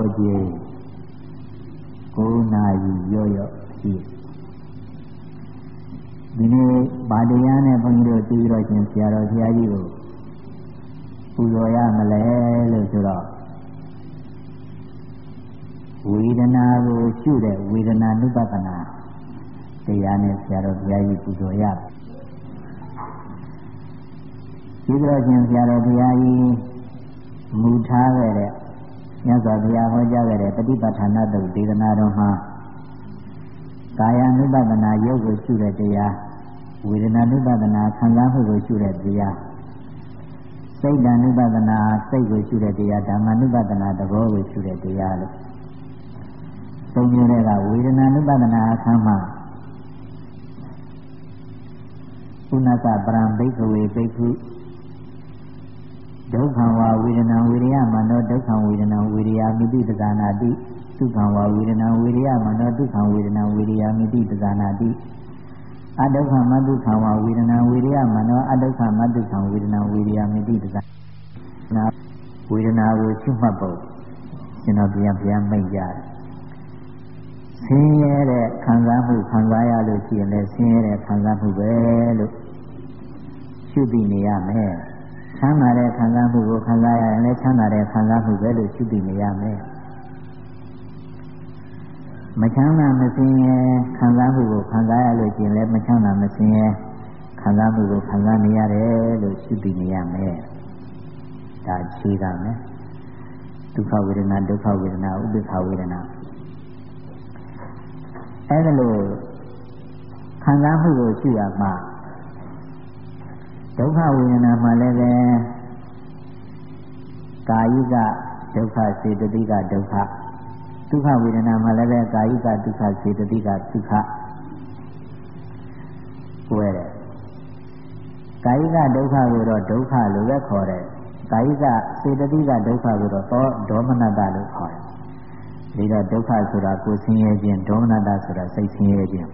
ကြီး9 နာရီရော့ရော့ရှိဒီနေ့ဗာတရားနဲ့ဘုန်းကြီးတို့ပြီးတော့ရှင်ဆရာတော်ဘုရားကြီးကိုပူဇော်ရမလဲလို့ဆိုတော့ဝေဒနာကိုရှုတဲ့ဝေဒနာနုပဒနာတရားနဲ့ဆရာတော်ဘုရားကြီးပူဇော်ရပြီးတော့ရှင်ဆရာတော်ဘုရားကြီးမူထားခဲ့တဲ့မြတ်စွာဘုရားဟောကြားခဲ့တဲ့ပฏิပဋ္ဌာနတုတ်ဒေသနာတော်မှာကာယ ानु ပဒနာယုတ်ကိုရှုတဲ့တရားဝေဒနာ ानु ပဒနာခံစားမှုကိုရှုတဲ့တရားစိတ် ानु ပဒနာစိတ်ကိုရှုတဲ့တရားဓမ္မ ानु ပဒနာသဘောကိုရှုတဲ့တရားလို့သုံးမျိုးတွေကဝေဒနာ ानु ပဒနာအခမ်းမှာဥနကပရံဘိက္ခဝေဘိက္ခုဒုက္ခံဝါဝေဒနာဝေရိယမနောဒုက္ခံဝေဒနာဝေရိယမိတိပဇာနာတိဒုက္ခံဝါဝေဒနာဝေရိယမနောဒုက္ခံဝေဒနာဝေရိယမိတိပဇာနာတိအဒုက္ခမဒုက္ခံဝါဝေဒနာဝေရိယမနောအဒုက္ခမဒုက္ခံဝေဒနာဝေရိယမိတိပဇာနာဝေဒနာကိုရှုမှတ်ဖို့ကျွန်တော်ပြန်မိတ်ရတယ်ဆင်းရဲတဲ့ခံစားမှုခံစားရလို့ရှိရင်လည်းဆင်းရဲတဲ့ခံစားမှုပဲလို့ရှုသိနေရမယ်ချမ်းသာတဲ့ခံစားမှုကိုခံစားရရင်လည်းချမ်းသာတဲ့ခံစားမှုပဲလို့ရှုသိနေရမယ်မချမ်းသာမဆင်းရဲခံစားမှုကိုခံစားရလို့ရှိရင်လည်းမချမ်းသာမဆင်းရဲခံစားမှုကိုခံစားနေရတယ်လို့ရှုသိနေရမယ်ဒါခြေကမယ်ဒုက္ခဝေဒနာဒုက္ခဝေဒနာဥပ္ပခဝေဒနာအဲ့ဒါလို့ခံစားမှုကိုရှုရမှာဒုက္ခဝေဒနာမှာလည်းပဲကာယိကဒုက္ခစေတသိကဒုက္ခဒုက္ခဝေဒနာမှာလည်းပဲကာယိကဒုက္ခစေတသိကဒုက္ခကိုယ်တဲ့ကာယိကဒုက္ခကိုတော့ဒုက္ခလို့ပဲခေါ်တယ်ကာယိကစေတသိကဒုက္ခကိုတော့ဒေါမနတလို့ခေါ်တယ်ဒီတော့ဒုက္ခဆိုတာကိုယ်ဆင်းရဲခြင်းဒေါမနတဆိုတာစိတ်ဆင်းရဲခြင်း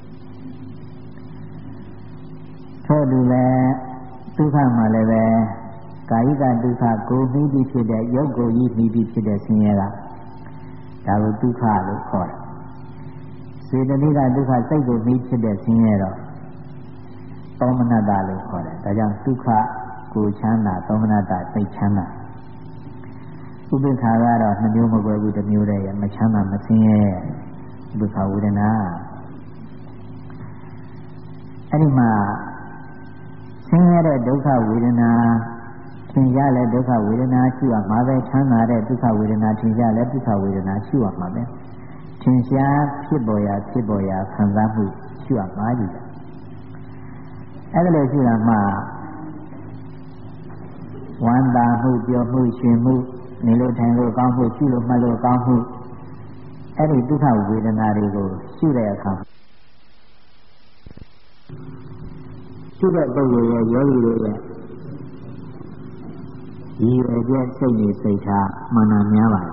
ထို့တူပဲဒုက္ခမှာလည်းပဲကာယိကဒုက္ခကိုယ်ပြီးဖြစ်တဲ့ရုပ်ကိုယ်ကြီးပြီးဖြစ်တဲ့ဆင်းရဲကဒါကိုဒုက္ခလို့ခေါ်တယ်စေတသိကဒုက္ခစိတ်ကိုပြီးဖြစ်တဲ့ဆင်းရဲတော့သောမနတလို့ခေါ်တယ်ဒါကြောင့်ဒုက္ခကိုယ်ချမ်းသာသောမနတစိတ်ချမ်းသာဥပ္ပခါကတော့နှမျိုးမကွဲဘူးတစ်မျိုးတည်းရမချမ်းသာမဆင်းရဲဥပ္ပခါဝေဒနာအဲ့ဒီမှာဆင်းရဲတဲ့ဒုက္ခဝေဒနာထင်ကြလဲဒုက္ခဝေဒနာရှိရမှာပဲချမ်းသာတဲ့ဒုက္ခဝေဒနာထင်ကြလဲဒုက္ခဝေဒနာရှိရမှာပဲထင်ရှားဖြစ်ပေါ်ရာခံစားမှုရှိရမှာကြီးတယ်အဲ့ဒါလို့ရှိရမှာဝမ်းသာမှုပျော်မှုရှင်မှုနေလို့ထိုင်လို့ကောင်းမှုရှိလို့မှတ်လို့ကောင်းမှုအဲ့ဒီဒုက္ခဝေဒနာတွေကိုရှုတဲ့အခါရှုတဲ့ပုဂ္ဂိုလ်ရဲ့ယောဂီတွေရဲ့ဒီအကျက်စိတ်နေစိတ်ထားမှန်တာများပါတယ်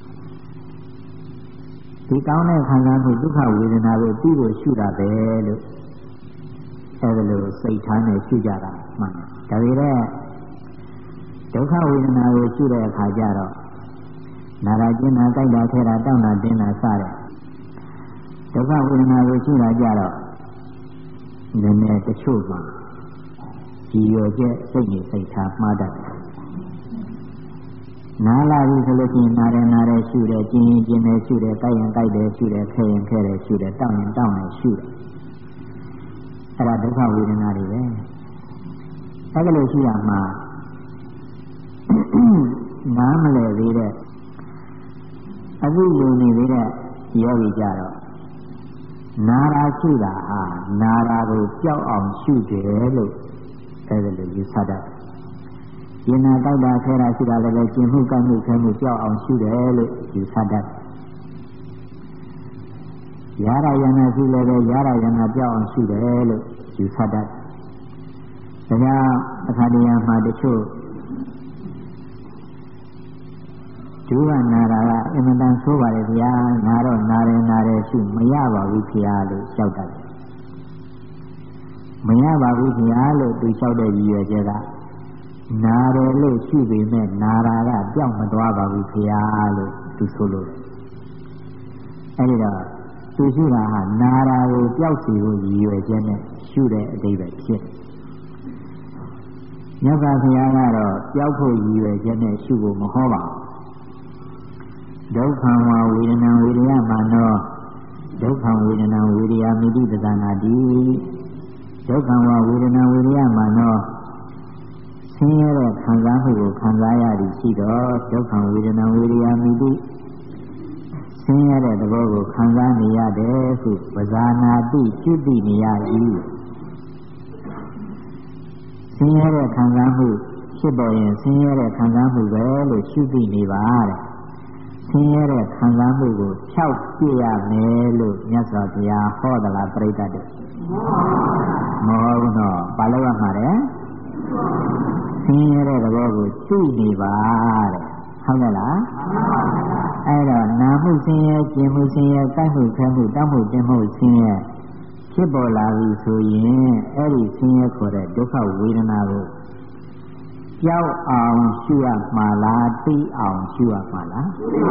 ဒီကောင်းတဲ့ခံစားမှုဒုက္ခဝေဒနာကိုပြီးလို့ရှုတာပဲလို့အဲ့ဒါလို့စိတ်ထားနဲ့ရှုကြတာမှန်တယ်ဒါပေမဲ့ဒုက္ခဝေဒနာကိုရှုတဲ့အခါကျတော့နာရကျင်နာကြိုက်တာထဲတာတောင်းတာတင်းတာစတဲ့ဒုက္ခဝေဒနာကိုရှုတာကြတော့နည်းနည်းတချို့မှာဒီရောကျက်စိတ်နေစိတ်ထားမှားတတ်တယ်နာလာပြီဆိုလို့ရှိရင်နာတယ်ရှုတယ်ကျင်ရင်ကျင်တယ်ရှုတယ်တိုက်ရင်တိုက်တယ်ရှုတယ်ခဲရင်ခဲတယ်ရှုတယ်တောင်းရင်တောင်းတယ်ရှုတယ်အဲ့ဒါဒုက္ခဝေဒနာတွေပဲအဲ့ဒါလို့ရှိရမှာနားမလဲသေးတဲ့အခုယုံနေသေးတဲ့ယောဂီကြတော့နာရာရှုတာဟာနာရာကိုကြောက်အောင်ရှုတယ်လို့အဲ့ဒါလို့ယူဆတတ်ကျင်နာတောက်တာခဲတာရှုတာလည်းပဲကျင်မှုကောက်မှုခဲမှုကြောက်အောင်ရှုတယ်လို့ယူဆတတ်ရာရယနာရှုလည်းပဲရာရယနာကြောက်အောင်ရှုတယ်လို့ယူဆတတ်ဒါကြောင့်အခါတရားမှာတချို့ဒုက္ခနာတာကအင်မတန်ဆိုးပါလေဗျာနာတော့နာတယ်ရှုမရပါဘူးခင်ဗျာလို့လျှောက်တတ်တယ်မရပါဘူးခင်ဗျာလို့သူလျှောက်တဲ့ရည်ရွယ်ချက်ကနာတယ်လို့ရှိပေမဲ့နာတာကပြောင်းမသွားပါဘူးခင်ဗျာလို့သူဆိုလို့အဲဒီတော့သူရှိတာဟာနာတာကိုပျောက်စီဖို့ရည်ရွယ်ချက်နဲ့ရှုတဲ့အဓိပ္ပာယ်ဖြစ်မြတ်စွာဘုရားကတော့ပျောက်ဖို့ရည်ရွယ်ချက်နဲ့ရှုဖို့မဟောပါဘူးဒုက္ခဝဝေဒနာဝေဒယမာနောဒုက္ခဝေဒနာဝေဒယာမိတိပဇာနာတိဒုက္ခဝဝေဒနာဝေဒယမာနောဆင်းရဲတဲ့ခံစားမှုကိုခံစားရသည်ရှိတော့ဒုက္ခဝေဒနာဝေဒယာမိတိဆင်းရဲတဲ့သဘောကိုခံစားနေရတယ်ဟုပဇာနာတိရှုသိနေရ၏ဆင်းရဲတဲ့ခံစားမှုဖြစ်ပေါ်ရင်ဆင်းရဲတဲ့ခံစားမှုပဲလို့ရှုသိနေပါတဲ့ဆင်းရဲတဲ့ခံစားမှုကိုဖြောက်ပြရမယ်လို့မြတ်စွာဘုရားဟောသလားပြိတ္တတို့မဟုတ်ဘူးတော့ဘာလို့ရမှာလဲဆင်းရဲတဲ့သဘောကိုသိနေပါတဲ့ဟုတ်ကဲ့လားအဲ့တော့နာမှုဆင်းရဲကျင်မှုဆင်းရဲတိုက်မှုခဲမှုတောက်မှုတင်းမှုဆင်းရဲဖြစ်ပေါ်လာပြီဆိုရင်အဲ့ဒီဆင်းရဲခေါ်တဲ့ဒုက္ခဝေဒနာကိုကြောက်အောင်ရှုရမှာလားသိအောင်ရှုရမှာလား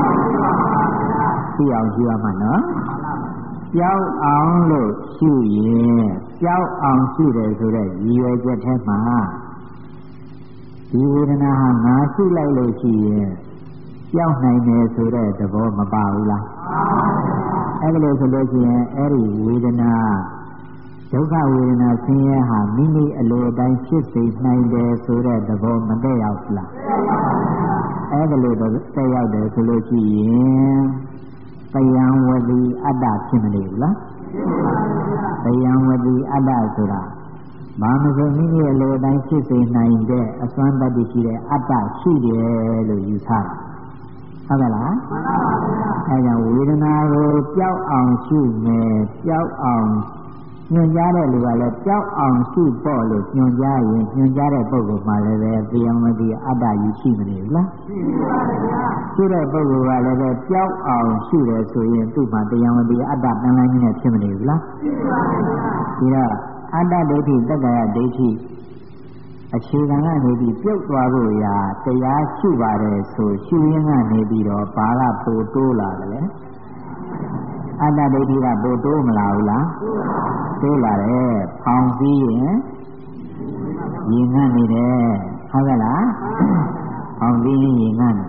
သိအောင်ရှုရမှာနော်ကြောက်အောင်လို့ရှုရင်ကြောက်အောင်ရှုတယ်ဆိုတဲ့ရည်ရွယ်ချက်ထဲမှာဒီဝေဒနာဟာငါရှုလိုက်လို့ရှိရင်ကြောက်နိုင်တယ်ဆိုတဲ့သဘောမပါဘူးလားအဲ့ဒါလို့ဆိုလို့ရှိရင်အဲ့ဒီဝေဒနာဒုက္ခဝေဒနာဆင်းရဲဟာမိမိအလိုတိုင်းဖြစ်စေနိုင်တယ်ဆိုတဲ့သဘောမတည့်ရောက်ဘူးလားအဲ့ဒါလို့တည့်ရောက်တယ်ဆိုလို့ရှိရင်ပယံဝတိအတ္တဖြစ်မနေဘူးလားပယံဝတိအတ္တဆိုတာဘာမဆိုမိမိအလိုတိုင်းဖြစ်စေနိုင်တဲ့အစွမ်းတတ္တိရှိတဲ့အတ္တရှိတယ်လို့ယူဆတာဟုတ်ကဲ့လားမှန်ပါပါဘုရားအဲကြောင့်ဝေဒနာကိုကြောက်အောင်ရှုမယ်ကြောက်အောင်ညွှန်ကြားတဲ့လူကလည်းကြောက်အောင်ရှုပေါ့လို့ညွှန်ကြားရင်ညွှန်ကြားတဲ့ပုဂ္ဂိုလ်မှလည်းပဲပယံဝတိအတ္တယူရှိမနေဘူးလားရှိပါပါဘုရားရှုတဲ့ပုဂ္ဂိုလ်ကလည်းပဲကြောက်အောင်ရှုတယ်ဆိုရင်သူ့မှာပယံဝတိအတ္တတန်လန်းကြီးနဲ့ဖြစ်မနေဘူးလားရှိပါပါဒါအတ္တဒိဋ္ဌိတက္ကရာဒိဋ္ဌိအခြေခံကနေပြီးပြုတ်သွားဖို့ရာတရားရှုပါတယ်ဆိုရှုရင်းကနေပြီးတော့ဘာကပိုတိုးလာတယ်လဲအတ္တဒိဋ္ဌိကပိုတိုးမလာဘူးလားတိုးလာတယ်ဖောင်ပြီးရင်ရင်ငတ်နေတယ်ဟုတ်ကဲ့လားဖောင်ပြီးရင်ရင်ငတ်နေ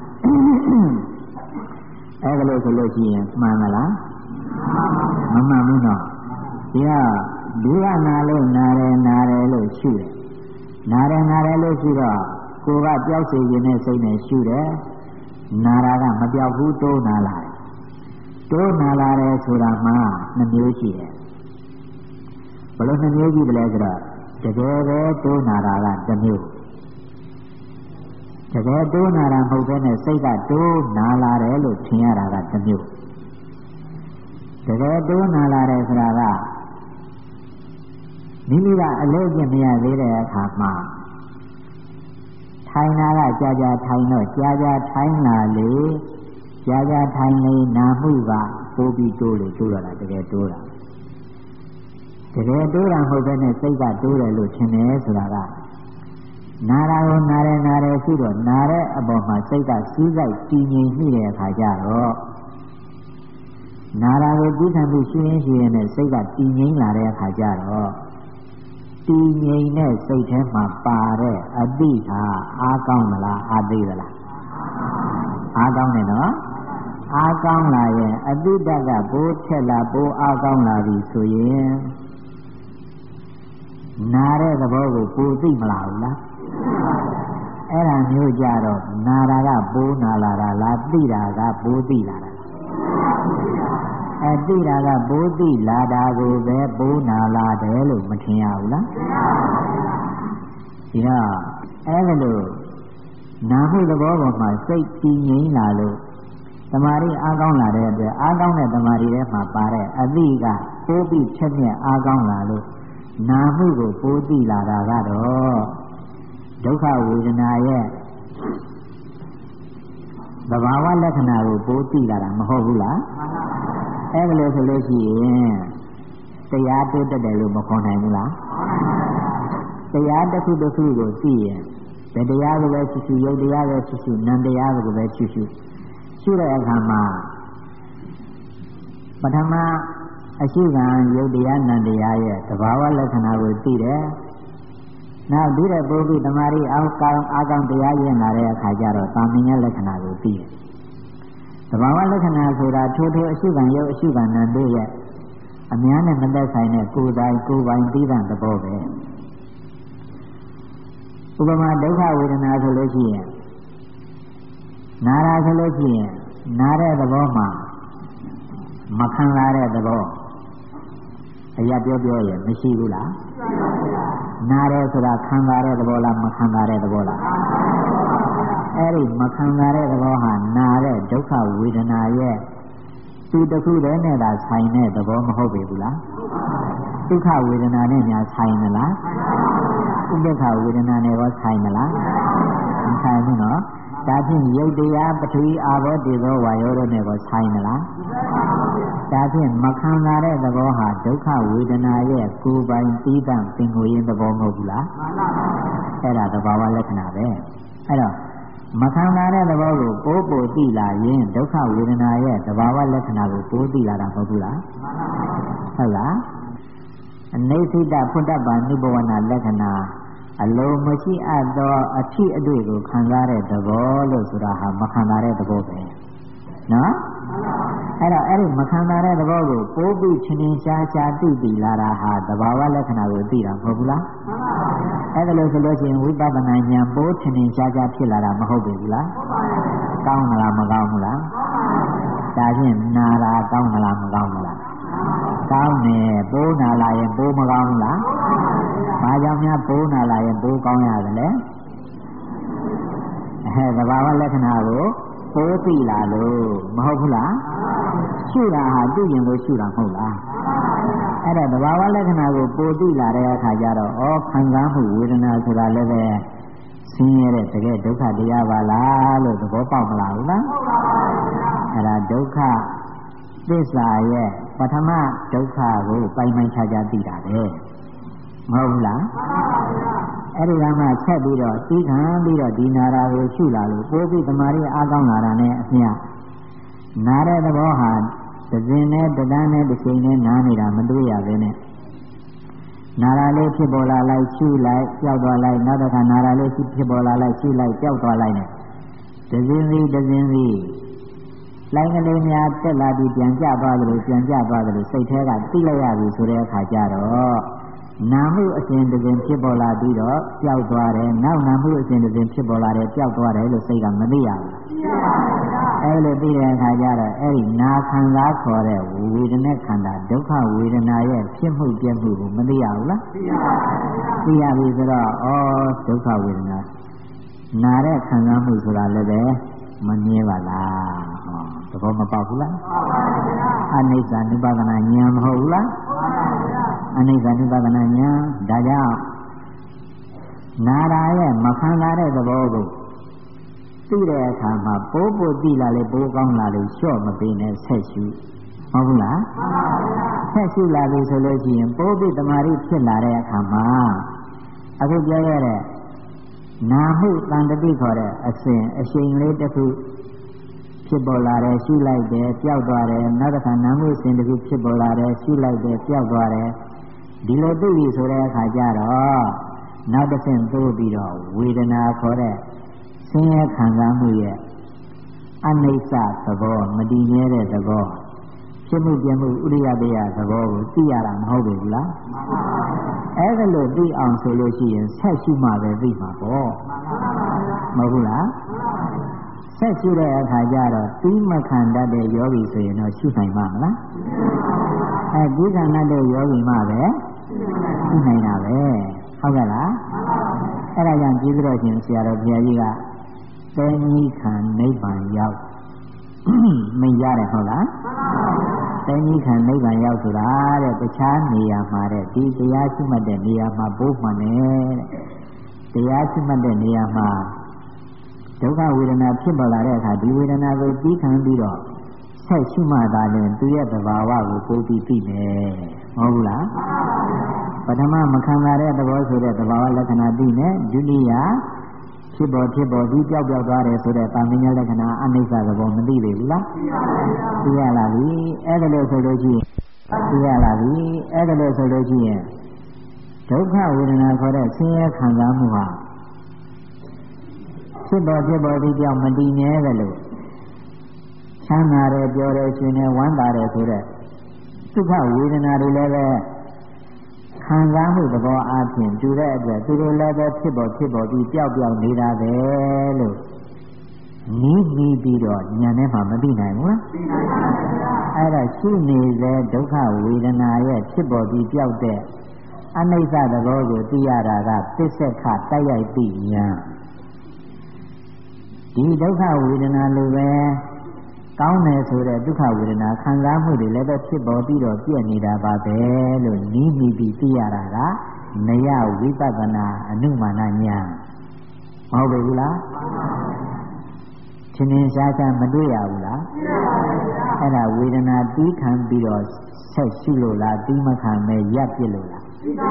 အဲ့ဒါလို့ဆိုလို့ရှိရင်မှန်မလားမမှန်ဘူးနော်ဒီကဒီကနာလို့နာတယ်လို့ရှုတယ်နာတယ်လို့ရှုတော့ကိုယ်ကကြောက်စေခြင်းနဲ့စိတ်နဲ့ရှုတယ်နာတာကမပြောက်ဘူးတိုးနာလာတယ်တိုးနာလာတယ်ဆိုတာမှနှမျိုးရှိတယ်ဘယ်လိုနှမျိုးရှိတယ်လဲဆိုတော့တကယ်ပဲတိုးနာတာကတစ်မျိုးတကယ်တိုးနာတာမဟုတ်ဘဲနဲ့စိတ်ကတိုးနာလာတယ်လို့ထင်ရတာကတစ်မျိုးတကယ်တိုးနာလာတယ်ဆိုတာကမိမိကအလေးကျင့်မရသေးတဲ့အခါမှာထိုင်တာကကြာကြာထိုင်တော့ကြာကြာထိုင်လာလေကြာကြာထိုင်လေနာမှုကပိုးပြီးတိုးလေတိုးရတာတကယ်တိုးတာတကယ်တိုးတာမဟုတ်ဘဲနဲ့စိတ်ကတိုးတယ်လို့ထင်တယ်ဆိုတာကနာတာကိုနာတယ်ရှိတော့နာတဲ့အပေါ်မှာစိတ်ကစူးစိုက်တည်ငြိမ်နေတဲ့အခါကျတော့နာတာကိုကြည့်ခံပြီးရှင်းရင်နဲ့စိတ်ကတည်ငြိမ်လာတဲ့အခါကျတော့တည်ငြိမ်တဲ့စိတ်ထဲမှာပါတဲ့အတိဟာအားကောင်းမလားအားသေးသလားအားကောင်းတယ်နော်အားကောင်းလာရင်အတိတကဘိုးထက်လာဘိုးအားကောင်းလာပြီဆိုရင်နာတဲ့သဘောကိုပိုသိမလားဘူးလားအဲ့ဒါမျိုးကြတော့နာတာကဘိုးနာလာတာလားသိတာကဘိုးသိလာတာသိတာကဘိုးသိလာတာကိုပဲဘိုးနာလာတယ်လို့မထင်ရဘူးလားဒီတော့အဲ့ဒါလို့နာမှုသဘောပေါ်မှာစိတ်တည်ငြိမ်လာလို့သမာဓိအားကောင်းလာတဲ့အတွက်အားကောင်းတဲ့သမာဓိထဲမှာပါတဲ့အသိကပိုးပြီးချက်မြက်အားကောင်းလာလို့နာမှုကိုပိုးသိလာတာကတော့ဒုက္ခဝေဒနာရဲ့သဘာဝလက္ခဏာကိုပိုးသိလာတာမဟုတ်ဘူးလားအဲ့ဒါလို့ဆိုလို့ရှိရင်တရားတိုးတက်တယ်လို့မခေါ်နိုင်ဘူးလားတရားတစ်ခုတစ်ခုကိုသိရင်ဘယ်တရားကိုပဲရှုရုပ်တရားပဲရှုနံတရားကိုပဲရှုတဲ့အခါမှာပထမအရှုခံရုပ်တရားနံတရားရဲ့သဘာဝလက္ခဏာကိုသိတယ်။နောက်ပြီးတဲ့ပုဂ္ဂိုလ်တမာရီအာကောင်းတရားရင့်လာတဲ့အခါကျတော့သာမညလက္ခဏာကိုသိတယ်။သဘာဝလက္ခဏာဆိုတာထိုးအရှုခံရုပ်အရှုခံနံတို့ရဲ့အများနဲ့မသက်ဆိုင်တဲ့ကိုယ်ပိုင်သိတဲ့သဘောပဲ။ဥပမာဒုက္ခဝေဒနာဆိုလို့ရှိရင်နာတာဆိုလို့ရှိရင်နာတဲ့သဘောမှာမခံလာတဲ့သဘောအရာပြောရင်မရှိဘူးလားနာတယ်ဆိုတာခံစားတဲ့သဘောလားမခံစားတဲ့သဘောလားအဲ့ဒီမခံစားတဲ့သဘောဟာနာတဲ့ဒုက္ခဝေဒနာရဲ့သူတခုတည်းနဲ့သာဆိုင်တဲ့သဘောမဟုတ်ပေဘူးလားဒုက္ခဝေဒနာနဲ့များဆိုင်မလားဥပ္ပခဝေဒနာနဲ့ရောဆိုင်မလားမဆိုင်ဘူးနော်ဒါဖြင့်ယုတ်တရားပထဝီအာဘောတေဇောဝါယောတို့နဲ့ရောဆိုင်မလားဒါဖြင့်မခံရတဲ့သဘောဟာဒုက္ခဝေဒနာရဲ့ကိုယ်ပိုင်သီးသန့်ပင်ကိုယ်ရင်းသဘောမဟုတ်ဘူးလားအဲ့ဒါသဘာဝလက္ခဏာပဲအဲ့တော့မခံရတဲ့သဘောကိုပို့သိလာရင်ဒုက္ခဝေဒနာရဲ့သဘာဝလက္ခဏာကိုပို့သိလာတာမဟုတ်ဘူးလားဟုတ်လားအနိစ္စတဖုတ္တပနုဘဝနာလက္ခဏာအလုံးမရှိအပ်သောအထိအတွေ့ကိုခံစားတဲ့သဘောလို့ဆိုတာဟာမခံစားတဲ့သဘောပဲနော်အဲ့တော့အဲ့ဒီမခံစားတဲ့သဘောကိုပိုးပြီးချင်းရှားသိလာတာဟာသဘာဝလက္ခဏာကိုသိတာမဟုတ်ဘူးလားအဲ့ဒါလို့ဆိုလို့ရှိရင်ဝိပဿနာဉာဏ်ပိုးချင်းရှားဖြစ်လာတာမဟုတ်ဘူးလားကောင်းမလားမကောင်းဘူးလားဒါဖြင့်နာတာကောင်းမလားမကောင်းဘူးလားကောင်းတယ်ပိုးနာလာရင်ပိုးမကောင်းဘူးလားဘာကြောင့်များပိုးနာလာရင်ပိုးကောင်းရတယ်လဲသဘာဝလက္ခဏာကိုပိုးသိလာလို့မဟုတ်ဘူးလားရှုတာဟာသိရင်ကိုရှုတာမဟုတ်လားအဲ့ဒါသဘာဝလက္ခဏာကိုပိုးသိလာတဲ့အခါကျတော့ဩခံစားမှုဝေဒနာဆိုတာလည်းပဲဆင်းရဲတဲ့တကယ်ဒုက္ခတရားပါလားလို့သဘောပေါက်မလားဘူးလားအဲ့ဒါဒုက္ခသစ္စာရဲ့ပထမဒုက္ခကိုပိုင်ခြားသိတာပဲမဟုတ်ဘူးလားအဲ့ဒီကမှဆက်ပြီးတော့သိခံပြီးတော့ဒီနာရာကိုရှုလာလို့ပိုးပြီးတမာရီအားကောင်းလာတာနဲ့အမျှနာတဲ့သဘောဟာတစ်စင်နဲ့တန်းနဲ့တစ်ချိန်နဲ့နားနေတာမတွေ့ရပဲနဲ့နာရာလေးဖြစ်ပေါ်လာလိုက်ရှုလိုက်ပျောက်သွားလိုက်နောက်တစ်ခါနာရာလေးဖြစ်ပေါ်လာလိုက်ရှုလိုက်ပျောက်သွားလိုက်နဲ့တစ်စင်စီလိုင်းကလေးများတက်လာပြီးပြန်ကျသွားတယ်လို့စိတ်ထဲကသိလိုက်ရပြီဆိုတဲ့အခါကျတော့နာမှုအစဉ်တစ်စဉ်ဖြစ်ပေါ်လာပြီးတော့ပျောက်သွားတယ်နောက်နာမှုအစဉ်တစ်စဉ်ဖြစ်ပေါ်လာတယ်ပျောက်သွားတယ်လို့စိတ်ကမသိရဘူးအဲ့လိုသိတဲ့အခါကျတော့အဲ့ဒီနာခံစားခေါ်တဲ့ဝေဒနာခန္ဓာဒုက္ခဝေဒနာရဲ့ဖြစ်မှုပြည့်မှုကိုမသိရဘူးလားသိရပြီဆိုတော့ဒုက္ခဝေဒနာနာတဲ့ခံစားမှုဆိုတာလည်းပဲမမြင်ပါလားသဘောမပေါက်ဘူးလားအနိစ္စ နုပါဒနာဉာဏ်မဟုတ်ဘူးလားအနိစ္စ နုပါဒနာဉာဏ်ဒါကြောင့်နာရာရဲ့မခံစားတဲ့သဘောကိုသိတဲ့အခါမှာပိုးသိလာလေပိုးကောင်းလာလေလျှော့မပေးနဲ့ဆက်ရှုမဟုတ်ဘူးလားဆက်ရှုလာပြီဆိုလို့ရှိရင်ပိုးပြီးတမာရီဖြစ်လာတဲ့အခါမှာအခုပြောရတဲ့နာမှုတန်တတိခေါ်တဲ့အရှိန်လေးတစ်ခုဖြစ်ပေါ်လာတယ်ရှုလိုက်တယ်ပျောက်သွားတယ်နောက်တစ်ခါနာမှုစဉ်တစ်ခုဖြစ်ပေါ်လာတယ်ရှုလိုက်တယ်ပျောက်သွားတယ်ဒီလိုသိပြီဆိုတဲ့အခါကျတော့နောက်တစ်ဆင့်သို့ပြီးတော့ဝေဒနာခေါ်တဲ့ဆင်းရဲခံစားမှုရဲ့အနိစ္စသဘောမတည်မြဲတဲ့သဘောဖြစ်မှုပြမှုဥရိယပေယသဘောကိုသိရတာမဟုတ်ဘူးလားအဲ့ဒါလို့သိအောင်ဆိုလို့ရှိရင်ဆက်ရှုမှပဲသိမှာပေါ့မဟုတ်ဘူးလားဆက်ရှုတဲ့အခါကျတော့သိမခံတတ်တဲ့ယောဂီဆိုရင်တော့ရှုနိုင်မှာမလားသိခံတတ်တဲ့ယောဂီမှပဲရှုနိုင်တာပဲဟုတ်ကဲ့လားအဲ့ဒါကြောင့်ကျေးဇူးတော်ရှင်ဆရာတော်ဘုရားကြီးကသင်္ကြီးခံနိဗ္ဗာန်ရောက်မိန့်ရတယ်ဟုတ်လားသင်္ကြီးခံနိဗ္ဗာန်ရောက်ဆိုတာတဲ့တခြားနေရာမှာတဲ့ဒီတရားရှိမှတ်တဲ့နေရာမှာပို့မှန်တယ်တဲ့တရားရှိမှတ်တဲ့နေရာမှာဒုက္ခဝေဒနာဖြစ်ပေါ်လာတဲ့အခါဒီဝေဒနာကိုသိခံပြီးတော့ဆက်ရှိမှသာလျှင်သူရဲ့သဘာဝကိုပို့ပြီးသိမယ်မဟုတ်ဘူးလားပထမမခံရတဲ့သဘောဆိုတဲ့သဘာဝလက္ခဏာသိမယ်ဒုတိယဖြစ်ပေါ်ပြီးပျောက်သွားတယ်ဆိုတဲ့ပါမညာလက္ခဏာအနိစ္စသဘောမသိပေဘူးလားသိရလားပြီအဲ့ဒါလို့ဆိုလို့ရှိရင်သိရလားပြီအဲ့ဒါလို့ဆိုလို့ရှိရင်ဒုက္ခဝေဒနာခေါ်တဲ့ဆင်းရဲခံစားမှုဟာဖြစ်ပေါ်ပြီးကြောင့်မတည်မြဲတယ်လို့ချမ်းသာတယ်ပြောတယ်ရှင်တယ်ဝမ်းသာတယ်ဆိုတဲ့ဒုက္ခဝေဒနာတွေလည်းပဲခံစားမှုသဘောအားဖြင့်တူတဲ့အတွက်သူတို့လည်းပဲဖြစ်ပေါ်ပြီးပျောက်နေတာပဲလို့နီးပြီးတော့ဉာဏ်နဲ့မှမသိနိုင်ဘူးလားသိနိုင်ပါဘူးအဲ့ဒါရှိနေတဲ့ဒုက္ခဝေဒနာရဲ့ဖြစ်ပေါ်ပြီးပျောက်တဲ့အနိစ္စသဘောကိုသိရတာကသစ္စာခတိုက်ရိုက်သိဉာဏ်ဒီဒုက္ခဝေဒနာလိုပဲကောင်းတယ်ဆိုတဲ့ဒုက္ခဝေဒနာခံစားမှုတွေလည်းပဲဖြစ်ပေါ်ပြီးတော့ပြည့်နေတာပါပဲလို့နီးပြီးသိရတာကနယဝိပဿနာအနုမာနဉာဏ်မဟုတ်ဘူးလားသင်ရှားရှားမတွေ့ရဘူးလားအဲ့ဒါဝေဒနာတီးခံပြီးတော့ဆက်ရှိလို့လားတီးမခံမဲ့ရပ်ပြစ်လို့လား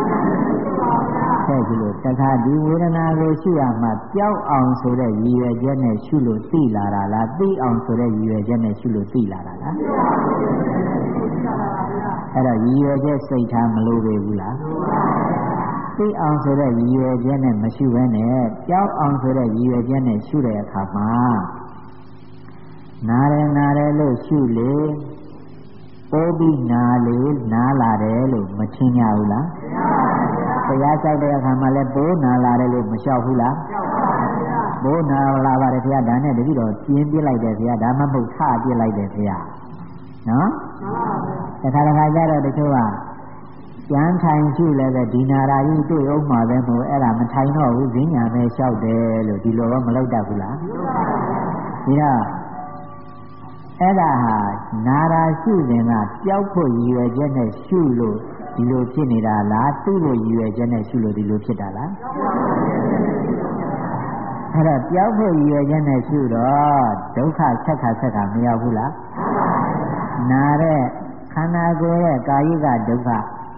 ဆက်ရှိလို့တခါဒီဝေဒနာကိုရှိရမှကြောက်အောင်ဆိုတဲ့ရည်ရွယ်ချက်နဲ့ရှိလို့သိလာတာလားသိအောင်ဆိုတဲ့ရည်ရွယ်ချက်နဲ့ရှိလို့သိလာတာလားအဲ့တော့ရည်ရွယ်ချက်စိတ်ထားမလို့ပဲဘူးလားသိအောင်ဆိုတဲ့ရည်ရွယ်ချက်နဲ့မရှိဘဲနဲ့ကြောက်အောင်ဆိုတဲ့ရည်ရွယ်ချက်နဲ့ရှိတဲ့အခါမှာနာတယ်လို့ရှုလေပိုးပြီးနာလာတယ်လို့မထင်ကြဘူးလားဘုရားလျှောက်တဲ့အခါမှာလည်းပိုးနာလာတယ်လို့မလျှောက်ဘူးလားပိုးနာလာပါတယ်ဘုရားဒါနဲ့တတိတော့ကျင်းပြလိုက်တယ်ဘုရားဒါမှမဟုတ်ထပြလိုက်တယ်ဘုရားနော်တခါကြတော့တချို့ကကျမ်းထိုင်ရှုလည်းပဲဒီနာရာကြီးတွေ့အောင်မှာပဲမို့အဲ့ဒါမထိုင်တော့ဘူးဈဉ္ညာပဲလျှောက်တယ်လို့ဒီလိုတော့မလုပ်တတ်ဘူးလားဒီတော့အဲ့ဒါဟာနာရာရှုစဉ်ကပျောက်ဖို့ရည်ရွယ်ချက်နဲ့ရှုလို့ဒီလိုဖြစ်နေတာလားသိဖို့ရည်ရွယ်ချက်နဲ့ရှုလို့ဒီလိုဖြစ်တာလားအဲ့ဒါပျောက်ဖို့ရည်ရွယ်ချက်နဲ့ရှုတော့ဒုက္ခဆက်ခါမရောက်ဘူးလားနာတဲ့ခန္ဓာကိုယ်ရဲ့ကာယကဒုက္ခ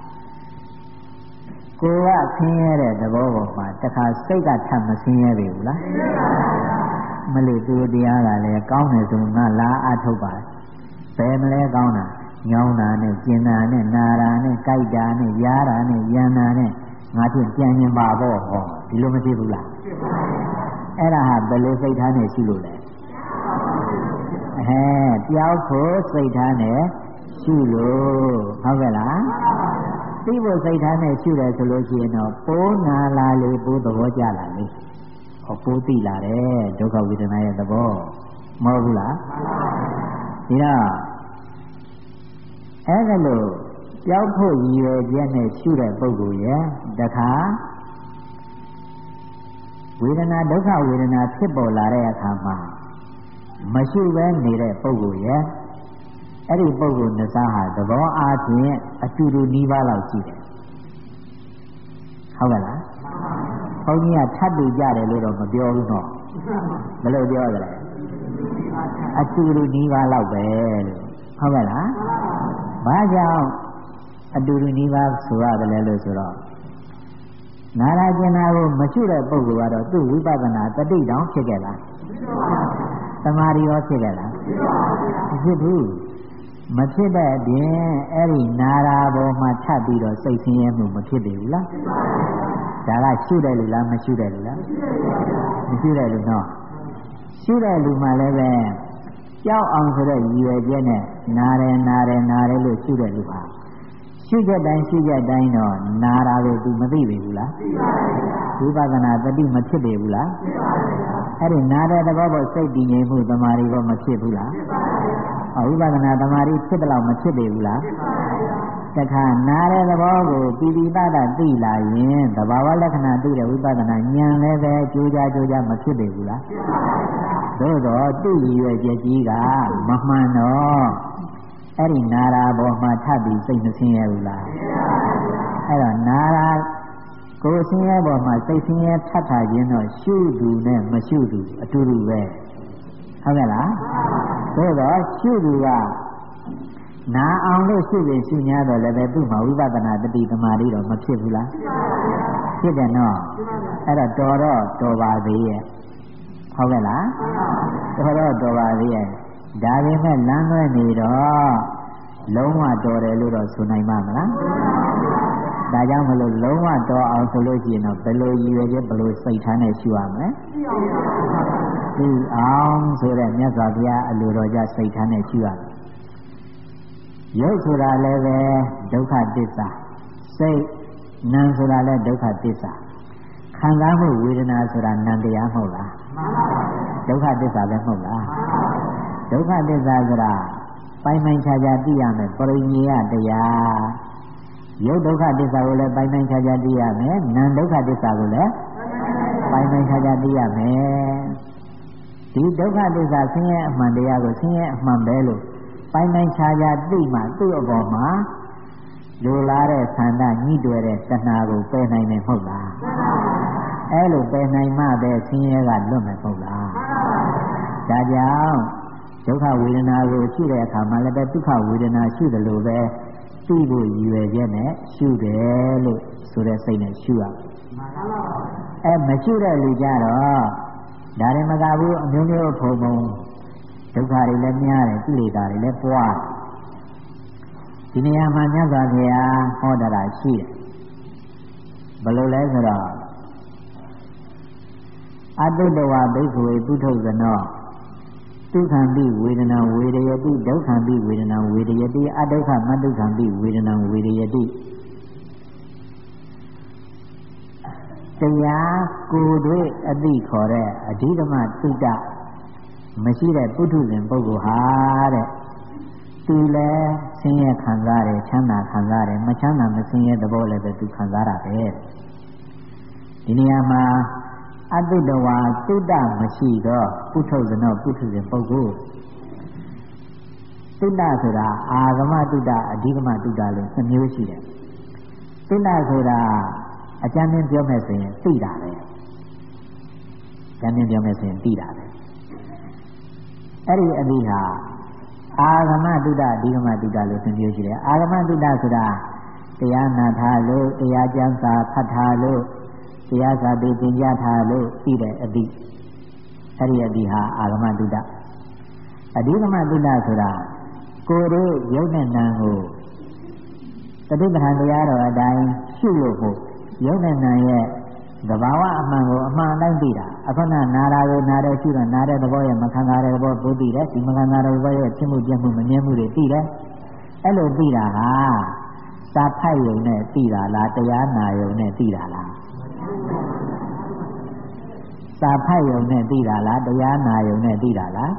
ကိုယ်ကဆင်းရဲတဲ့သဘောပေါ်မှာတခါစိတ်ကထပ်မဆင်းရဲပြီဘူးလားမလို့သူတရားကလည်းကောင်းတယ်ဆိုငါလာအထုတ်ပါဘယ်မလဲကောင်းတာညောင်းတာနဲ့ကျင်တာနဲ့နာတာနဲ့ကြိုက်တာနဲ့ရားတာနဲ့ယန္တာနဲ့ငါဖြစ်ပြန်ရင်ပါပေါ့ဟောဒီလိုမဖြစ်ဘူးလားအဲ့ဒါဟာဘယ်လိုစိတ်ထားနဲ့ရှိလို့လဲပျောက်ဖို့စိတ်ထားနဲ့ရှိလို့ဟုတ်ကဲ့လားသိဖို့စိတ်ထားနဲ့ရှိတယ်ဆိုလို့ရှိရင်တော့ပိုးနာလာလေပိုးသဘောကျလာလေဟောပိုးသိလာတယ်ဒုက္ခဝေဒနာရဲ့သဘောမဟုတ်ဘူးလားဒီတော့အဲ့ဒါလို့ကြောက်ဖို့ရည်ရွယ်ချက်နဲ့ရှိတဲ့ပုဂ္ဂိုလ်ရဲ့တခါဝေဒနာဒုက္ခဝေဒနာဖြစ်ပေါ်လာတဲ့အခါမှာမရှိဘဲနေတဲ့ပုဂ္ဂိုလ်ရဲ့အဲ့ဒီပုဂ္ဂိုလ်နှစ်စားဟာသဘောအားဖြင့်အတူတူနီးပါးလောက်ရှိတယ်ဟုတ်ကဲ့လားဘုန်းကြီးကထပ်တူကြတယ်လို့တော့မပြောဘူးတော့ဘယ်လိုပြောကြလဲအတူတူနီးပါးလောက်ပဲလို့ဟုတ်ကဲ့လားဘာကြောင့်အတူတူနီးပါးဆိုရတယ်လဲလို့ဆိုတော့နာရာကျင်နာကိုမရှိတဲ့ပုဂ္ဂိုလ်ကတော့သူ့ဝိပဿနာတတိတောင်ဖြစ်ခဲ့လားသမာဓိရောဖြစ်ခဲ့လားမဖြစ်ဘူးမဖြစ်တဲ့အပြင်အဲ့ဒီနာရာပေါ်မှာထပ်ပြီးတော့စိတ်ဆင်းရဲမှုမဖြစ်ပေဘူးလားဒါကရှုတယ်လို့လားမရှုတယ်လို့လားမရှုတယ်လို့နော်ရှုတဲ့လူမှလည်းပဲကြောက်အောင်ဆိုတဲ့ရည်ရွယ်ချက်နဲ့နာတယ်လို့ရှုတဲ့လူဟာရှုချက်တိုင်းတော့နာတာကိုသူမသိပေဘူးလားသိပါဘူးဝိပဿနာတတိမဖြစ်ပေဘူးလားအဲ့ဒီနာတဲ့သဘောပေါ်စိတ်တည်ငြိမ်မှုတမာရီဘောမဖြစ်ဘူးလားဝိပဿနာတမာရီဖြစ်တော့မဖြစ်ပေဘူးလားတခါနာတဲ့သဘောကိုပိပိပဒသိလာရင်သဘာဝလက္ခဏာသိတဲ့ဝိပဿနာဉာဏ်လည်းပဲကြိုးကြားမဖြစ်ပေဘူးလားသို့တော့သူ့ရည်ရွယ်ချက်ကြီးကမမှန်တော့အဲ့ဒီနာရာပေါ်မှာထပ်ပြီးစိတ်မဆင်းရဲဘူးလားအဲ့တော့နာရာကိုယ်ဆင်းရဲပေါ်မှာစိတ်ဆင်းရဲထပ်ထားခြင်းတော့ရှုသူနဲ့မရှုသူအတူတူပဲဟုတ်ကဲ့လားသို့တော့ရှုသူကနာအောင်လို့ရှုရင်ရှု냐တော့လည်းပဲသူ့မှာဝိပဿနာတတိသမာဓိတော့မဖြစ်ဘူးလားဖြစ်တယ်နော်အဲ့တော့တော်ပါသေးရဲ့ဟုတ်ကဲ့လားတော်ပါသေးရဲ့ဒါပေမဲ့လမ်းလွဲနေတော့လုံးဝတော်တယ်လို့တော့ဆိုနိုင်မှာမလားဒါကြောင့်မလို့လုံးဝတော်အောင်ဆိုလို့ရှိရင်တော့ဘယ်လိုရည်ရွယ်ချက်ဘယ်လိုစိတ်ထားနဲ့ရှုရမလဲသိအောင်ဆိုတဲ့မြတ်စွာဘုရားအလိုတော်ကြစိတ်ထားနဲ့ရှုရမယ်ရုပ်ဆိုတာလည်းပဲဒုက္ခသစ္စာစိတ်နာမ်ဆိုတာလည်းဒုက္ခသစ္စာခံစားမှုဝေဒနာဆိုတာနာမ်တရားမဟုတ်လားဒုက္ခသစ္စာပဲမဟုတ်လားဒုက္ခသစ္စာဆိုတာပိုင်ပိုင်ခြားခြားသိရမယ်ပရိညေယတရားရုပ်ဒုက္ခသစ္စာကိုလည်းပိုင်ပိုင်ခြားခြားသိရမယ်နာမ်ဒုက္ခသစ္စာကိုလည်းပိုင်ပိုင်ခြားခြားသိရမယ်ဒီဒုက္ခသစ္စာဆင်းရဲအမှန်တရားကိုဆင်းရဲအမှန်ပဲလို့ပိုင်ပိုင်ခြားခြားသိမှသူ့အပေါ်မှာလိုလားတဲ့ဆန္ဒညှိတွယ်တဲ့တဏှာကိုပယ်နိုင်မယ်မဟုတ်လားအဲ့လိုပယ်နိုင်မှပဲဆင်းရဲကလွတ်မယ်မဟုတ်လားဒါကြောင့်ဒုက္ခဝေဒနာကိုရှိတဲ့အခါမှာလည်းပဲဒုက္ခဝေဒနာရှိတယ်လို့ပဲသိဖို့ရည်ရွယ်ချက်နဲ့ရှုတယ်လို့ဆိုတဲ့စိတ်နဲ့ရှုရမရှိတဲ့လူကြတော့ဒါရင်မကဘူးအမျိုးမျိုးဖုံဖုံဒုက္ခတွေလည်းများတယ်ကိလေသာတွေလည်းပွားဒီနေရာမှာမြတ်စွာဘုရားဟောတာရှိတယ်ဘယ်လိုလဲဆိုတော့အတုတဝဘိက္ခဝေပုထုဇနောဒုက္ခံပိဝေဒနာဝေရယတိဒုက္ခံပိဝေဒနာဝေရယတိအဒုက္ခမဒုက္ခံပိဝေဒနာဝေရယတိတရားကိုယ်တွေ့အသိခေါ်တဲ့အဓိကမသုတ္တမရှိတဲ့ပုထုဇဉ်ပုဂ္ဂိုလ်ဟာတဲ့သူလည်းဆင်းရဲခံစားတယ်ချမ်းသာခံစားတယ်မချမ်းသာမဆင်းရဲသဘောလည်းပဲသူခံစားတာပဲဒီနေရာမှာအတုတဝါသုတ္တမရှိတော့ပုထုဇနောပုထုဇဉ်ပုဂ္ဂိုလ်သုတ္တဆိုတာအာဂမသုတ္တအဓိကမသုတ္တလို့နှစ်မျိုးရှိတယ်သုတ္တဆိုတာအကျဉ်းချင်းပြောမယ်ဆိုရင်သိတာပဲအကျဉ်းချင်းပြောမယ်ဆိုရင်သိတာပဲအဲ့ဒီအသိဟာအာဂမသုတ္တအဓိကမသုတ္တလို့နှစ်မျိုးရှိတယ်အာဂမသုတ္တဆိုတာတရားနာထားလို့တရားကျမ်းစာဖတ်ထားလို့တရားစာပေသင်ကြားထားလို့ပြီးတဲ့အသည့်အဲ့ဒီအသည့်ဟာအာဂမတုဒ္ဒအဓိကမတုဒ္ဒဆိုတာကိုယ်တို့ရုပ်နဲ့နာမ်ကိုတတိပဌာန်တရားတော်အတိုင်းရှုလို့ဖို့ရုပ်နဲ့နာမ်ရဲ့သဘာဝအမှန်ကိုအမှန်တိုင်းသိတာအခုနနာတာကိုနာတဲ့ရှုတာနာတဲ့သဘောရဲ့မခံစားတဲ့သဘောကိုသိတယ်ဒီမခံစားတဲ့သဘောရဲ့ဖြစ်မှုပြမှုမမြဲမှုတွေသိတယ်အဲ့လိုသိတာဟာစာဖတ်ရုံနဲ့သိတာလားတရားနာရုံနဲ့သိတာလားစာဖတ်ရုံနဲ့သိတာလားတရားနာရုံနဲ့သိတာလား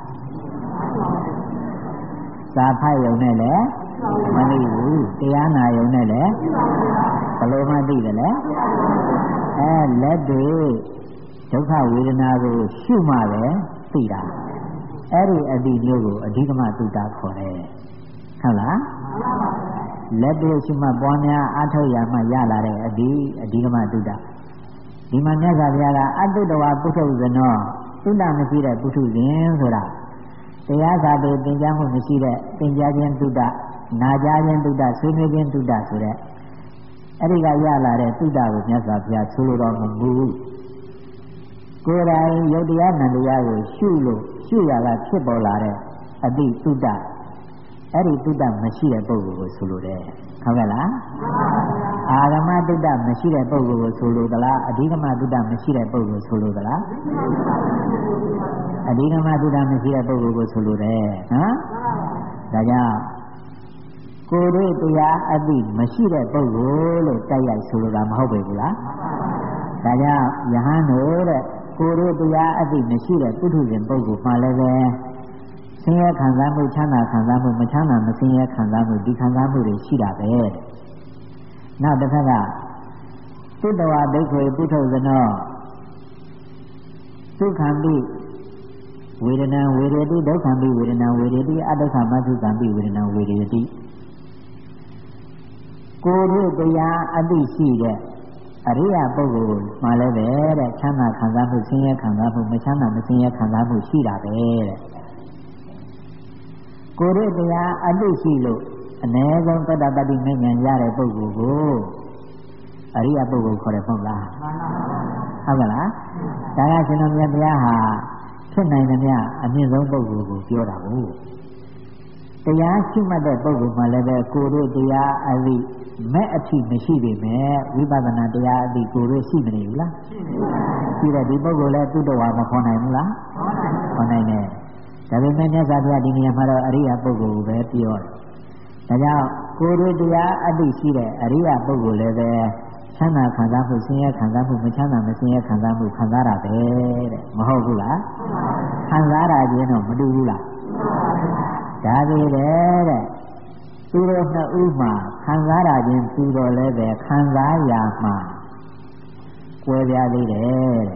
စာဖတ်ရုံနဲ့လည်းမသိဘူးတရားနာရုံနဲ့လည်းဘယ်လိုမှသိတယ်လဲလက်တွေဒုက္ခဝေဒနာကိုရှုမှပဲသိတာအဲ့ဒီအတိမျိုးကိုအဓိကမသုတ္တခေါ်တယ်ဟုတ်လားလက်တွေရှုမှပွားများအထောက်ရမှရလာတဲ့အဓိကမသုတ္တဒီမှာမြတ်စွာဘုရားကအတုတဝါပုထုဇနောသုတ္တမရှိတဲ့ပုထုဇဉ်ဆိုတာတရားစာပေသင်ကြားမှုမရှိတဲ့သင်ကြားခြင်းသုတ္တနာကြားခြင်းသုတ္တဆွေးနွေးခြင်းသုတ္တဆိုတဲ့အဲ့ဒီကရလာတဲ့သုတ္တကိုမြတ်စွာဘုရားဆိုလိုတော်မူဘူးကိုယ်တိုင်ယုတ်တရားနံတရားကိုရှုရတာဖြစ်ပေါ်လာတဲ့အတိသုတ္တအဲ့ဒီသုတ္တမရှိတဲ့ပုဂ္ဂိုလ်ကိုဆိုလိုတယ်ဟုတ်ကဲ့လားအာဂမသုတ္တမရှိတဲ့ပုဂ္ဂိုလ်ကိုဆိုလိုသလားအဓိကမသုတ္တမရှိတဲ့ပုဂ္ဂိုလ်ဆိုလိုသလားအဓိကမသုတ္တမရှိတဲ့ပုဂ္ဂိုလ်ကိုဆိုလိုတယ်နော်ဒါကြောင့်ကိုယ်တို့တရားအသိမရှိတဲ့ပုဂ္ဂိုလ်လို့တိုက်ရိုက်ဆိုလိုတာမဟုတ်ပေဘူးလားဒါကြောင့်ယဟန်တို့တဲ့ကိုယ်တို့တရားအသိမရှိတဲ့ပုထုဇဉ်ပုဂ္ဂိုလ်မှလည်းပဲဆင်းရဲခံစားမှုချမ်းသာခံစားမှုမချမ်းသာမဆင်းရဲခံစားမှုဒီခံစားမှုတွေရှိတာပဲနောက်တစ်ခါကသုတဝဘိက္ခေပုထုဇနောဒုက္ခံပိဝေဒနာဝေရတိဒုက္ခံပိဝေဒနာဝေရတိအဒုက္ခမသုခံပိဝေဒနာဝေရတိကိုယ်တို့တရားအသိရှိတဲ့အရိယာပုဂ္ဂိုလ်မှလည်းပဲတဲ့ချမ်းသာခံစားမှုဆင်းရဲခံစားမှုမချမ်းသာမဆင်းရဲခံစားမှုရှိတာပဲတဲ့ကိုယ်တို့တရားအသိရှိလို့အ ਨੇ ဆုံးသတ္တပတ္တိမဉ္ဇဉ်ရတဲ့ပုဂ္ဂိုလ်ကိုအရိယပုဂ္ဂိုလ်ခေါ်တယ်မဟုတ်လားဟုတ်ကလားဒါကရှင်တော်မြတ်တရားဟာဖြစ်နိုင်သမျှအမြင့်ဆုံးပုဂ္ဂိုလ်ကိုပြောတာကိုတရားရှိမှတ်တဲ့ပုဂ္ဂိုလ်မှလည်းပဲကိုယ်တို့တရားအသိမဲ့အထိမရှိပေမဲ့ဝိပဿနာတရားအသိကိုယ်တို့ရှိမနေဘူးလားရှိတယ်ဒီပုဂ္ဂိုလ်လည်းသူ့တော်ဝါမခေါ်နိုင်ဘူးလားခေါ်နိုင်တယ်ဒါပေမဲ့မြတ်စွာဘုရားဒီနေရာမှာတော့အရိယပုဂ္ဂိုလ်ကိုပဲပြောတယ်ဒါကြောင့်ကိုယ်တို့တရားအသိရှိတဲ့အရိယပုဂ္ဂိုလ်လည်းပဲချမ်းသာခံစားမှုဆင်းရဲခံစားမှုမချမ်းသာမဆင်းရဲခံစားမှုခံစားတာပဲတဲ့မဟုတ်ဘူးလားခံစားတာချင်းတော့မတူဘူးလားဒါပေမဲ့တဲ့သူတို့နှစ်ဦးမှာခံစားတာချင်းသူတော်လည်းပဲခံစားရမှာကွဲပြားသေးတယ်တဲ့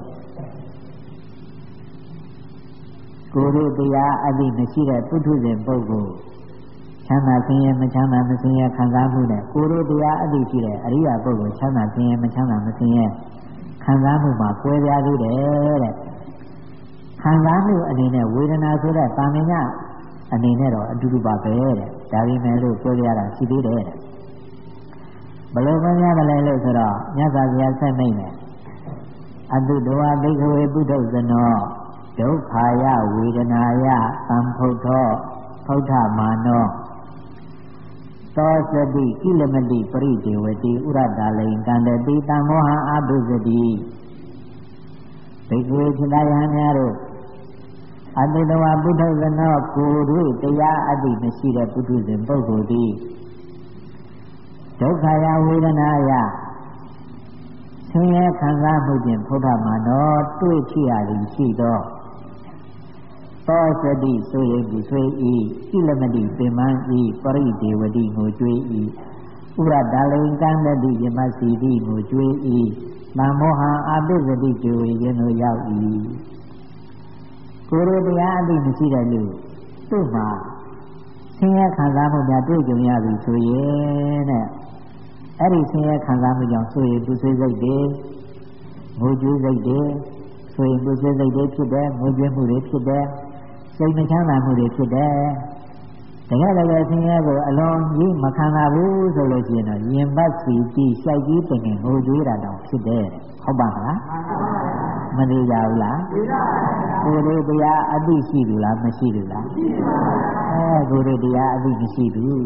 ကိုယ်တို့တရားအသိမရှိတဲ့ပုထုဇဉ်ပုဂ္ဂိုလ်ချမ်းသာဆင်းရဲမချမ်းသာမဆင်းရဲခံစားမှုနဲ့ကိုယ်တို့တရားအသိရှိတဲ့အရိယာပုဂ္ဂိုလ်ချမ်းသာဆင်းရဲမချမ်းသာမဆင်းရဲခံစားမှုမှာကွဲပြားသေးတယ်တဲ့ခံစားမှုအနေနဲ့ဝေဒနာဆိုတဲ့တာမင်ညအနေနဲ့တော့အတူတူပါပဲတဲ့ဒါပေမဲ့လို့ကွဲပြားတာရှိသေးတယ်တဲ့ဘယ်လိုကွဲပြားမလဲလို့ဆိုတော့မြတ်စွာဘုရားဆက်မိတ်တယ်အတုတဝဘိက္ခဝေပုထုဇနောဒုက္ခာယဝေဒနာယသံဖုတ်သောဖုဋ္ဌမာနောသောစတိကိလမတိပရိဒေဝတိဥရတာလိန်ကန္တတိတံမောဟအာဘုဇတိဘိက္ခဝေจิตာယဟများတို့အတုတဝပုထုဇနောကိုယ်တို့တရားအသိမရှိတဲ့ပုထုဇဉ်ပုဂ္ဂိုလ်သည်ဒုက္ခယဝေဒနာယဆင်းရဲခံစားမှုဖြင့်ဖုဋ္ဌမာနောတွေ့ချရသည်ရှိသောသောစတိဆိုရင်ဒီဆွေဤကိလမတိပင်မဤပရိဒေဝတိကိုကျွေးဤဥရတာလိန်ကံတတိယမစီတိကိုကျွေးဤသံမောဟအာပိစတိကျွေးခြင်းတို့ရောက်ဤကိုယ်တို့တရားအသိမရှိတဲ့လူသူ့မှာဆင်းရဲခံစားမှုများတွေ့ကြုံရပြီဆိုရင်တဲ့အဲ့ဒီဆင်းရဲခံစားမှုကြောင့်ဆိုရင်ပူဆွေးစိတ်တွေငိုကြွေးစိတ်တွေဆိုရင်ပူဆွေးစိတ်တွေဖြစ်တယ်ငိုကြွေးမှုတွေဖြစ်တယ်စိတ်မချမ်းသာမှုတွေဖြစ်တယ်တကယ်လည်းဆင်းရဲကိုအလွန်ကြီးမခံစားဘူးဆိုလို့ရှိရင်တော့ရင်ပတ်စီတီစိုက်ကြီးတင်ငိုကြွေးတာတောင်ဖြစ်တယ်ဟုတ်ပါမလားမသိကြဘူးလားကိုယ်တို့တရားအသိရှိဘူးလားမရှိဘူးလားကိုယ်တို့တရားအသိမရှိဘူး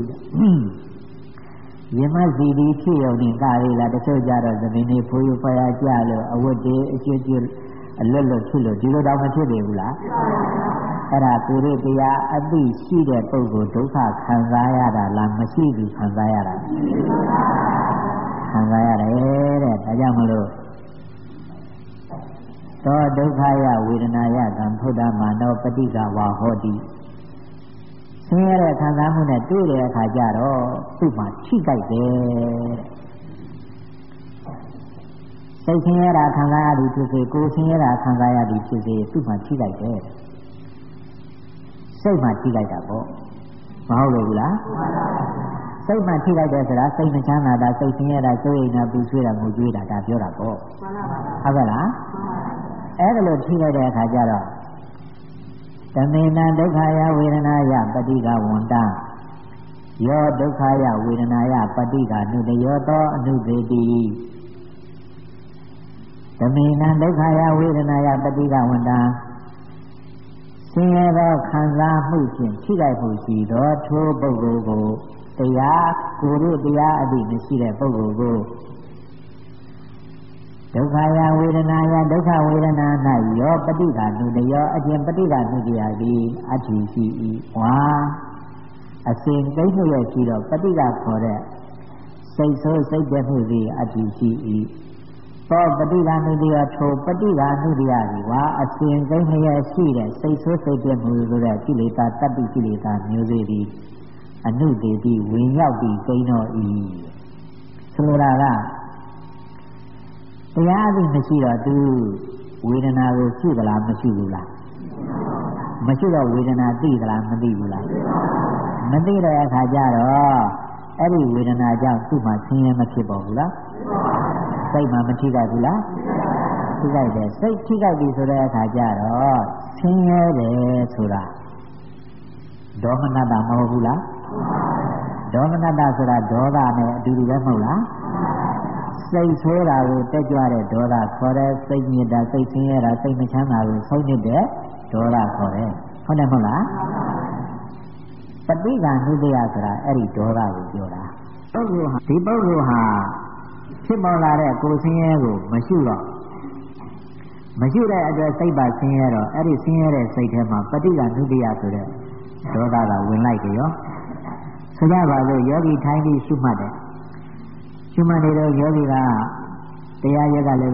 ရင်မစီတီဖြစ်ရုံနဲ့ကာရီလားတချို့ကြတော့သမင်းလေးဖိုးရဖွာရကြလို့အဝတ်တွေအကျွတ်ကျွတ်အလွတ်လွတ်ဖြစ်လို့ဒီလိုတော့မဖြစ်နေဘူးလားအဲ့ဒါကိုယ်တို့တရားအသိရှိတဲ့ပုဂ္ဂိုလ်ဒုက္ခခံစားရတာလားမရှိဘူးခံစားရတာခံစားရတယ်တဲ့ဒါကြောင့်မလို့သောဒုက္ခယဝေဒနာယသံဖုဒ္ဓမာနောပฏิကဝါဟောတိဆင်းရဲတဲ့ခံစားမှုနဲ့တွေ့တဲ့အခါကျတော့သူ့မှာထိကြိုက်တယ်စိတ်ဆင်းရဲတာခံစားရသည်ဖြစ်စေကိုယ်ဆင်းရဲတာခံစားရသည်ဖြစ်စေသူ့မှာထိကြိုက်တယ်စိတ်မှာထိကြိုက်တာပေါ့မဟုတ်ဘူးလားစိတ်မှာထိကြိုက်တယ်ဆိုတာစိတ်မချမ်းသာတာစိတ်ဆင်းရဲတာစိုးရိမ်တာပူဆွေးတာငိုကြွေးတာဒါပြောတာပေါ့ဟုတ်ကဲ့လားအဲ့ဒါလို့ထိလိုက်တဲ့အခါကျတော့တမေနဒုက္ခယဝေဒနာယပฏิကဝန္တယောဒုက္ခယဝေဒနာယပฏิကနုတယောသောအနုသေတိတမေနဒုက္ခယဝေဒနာယပฏิကဝန္တဆင်းရဲသောခံစားမှုဖြင့်ထိလိုက်မှုရှိသောထိုပုဂ္ဂိုလ်ကိုတရားကိုယ်တို့တရားအသိမရှိတဲ့ပုဂ္ဂိုလ်ကိုဒုက္ခယဝေဒနာယဒုက္ခဝေဒနာ၌ယောပฏิကနုတယောအကျင့်ပฏิကနုတရားသည်အတ္တိရှိ၏ဝါအစဉ်ကိန်းရဲ့ရှိတော့ပฏิကခေါ်တဲ့စိတ်ဆိုးစိတ်ပြမှုသည်အတ္တိရှိ၏သောပฏิကနုတရားထိုပฏิကနုတရားသည်ဝါအစဉ်ကိန်းရဲ့ရှိတဲ့စိတ်ဆိုးစိတ်ပြမှုဆိုတဲ့ကိလေသာတတ္တိကိလေသာမျိုးစေ့သည်အနုတေတိဝင်ရောက်ပြီးကိန်းတော်၏ဆိုလိုတာကတရားအသိမရှိတော့သူဝေဒနာကိုရှိသလားမရှိဘူးလားမရှိတော့ဝေဒနာသိသလားမသိဘူးလားမသိတဲ့အခါကျတော့အဲ့ဒီဝေဒနာကြောင့်သူ့မှာဆင်းရဲမဖြစ်ပေါ်ဘူးလားစိတ်မှာမထိခိုက်ဘူးလားထိခိုက်တယ်စိတ်ထိခိုက်ပြီဆိုတဲ့အခါကျတော့ဆင်းရဲတယ်ဆိုတာဒေါမနတမဟုတ်ဘူးလားဒေါမနတဆိုတာဒေါသနဲ့အတူတူပဲမဟုတ်လားစိတ်ဆိုးတာကိုတက်ကြွတဲ့ဒေါသခေါ်တယ်စိတ်ညစ်တာစိတ်ဆင်းရဲတာစိတ်မချမ်းသာကိုဆုံးညစ်တဲ့ဒေါသခေါ်တယ်ဟုတ်တယ်မဟုတ်လားပဋိက္ခဏုတ္တယဆိုတာအဲ့ဒီဒေါသကိုပြောတာဒီပုဂ္ဂိုလ်ဟာဖြစ်ပေါ်လာတဲ့ကိုယ်ဆင်းရဲကိုမရှိတဲ့အတွက်စိတ်ပါဆင်းရဲတော့အဲ့ဒီဆင်းရဲတဲ့စိတ်ထဲမှာပဋိက္ခဏုတ္တယဆိုတဲ့ဒေါသကဝင်လိုက်ကြရောဆိုကြပါစို့ယောဂီထိုင်ပြီးရှုမှတ်တယ်ရှုမှတ်နေတော့ယောဂီကတရားရက်ကလည်း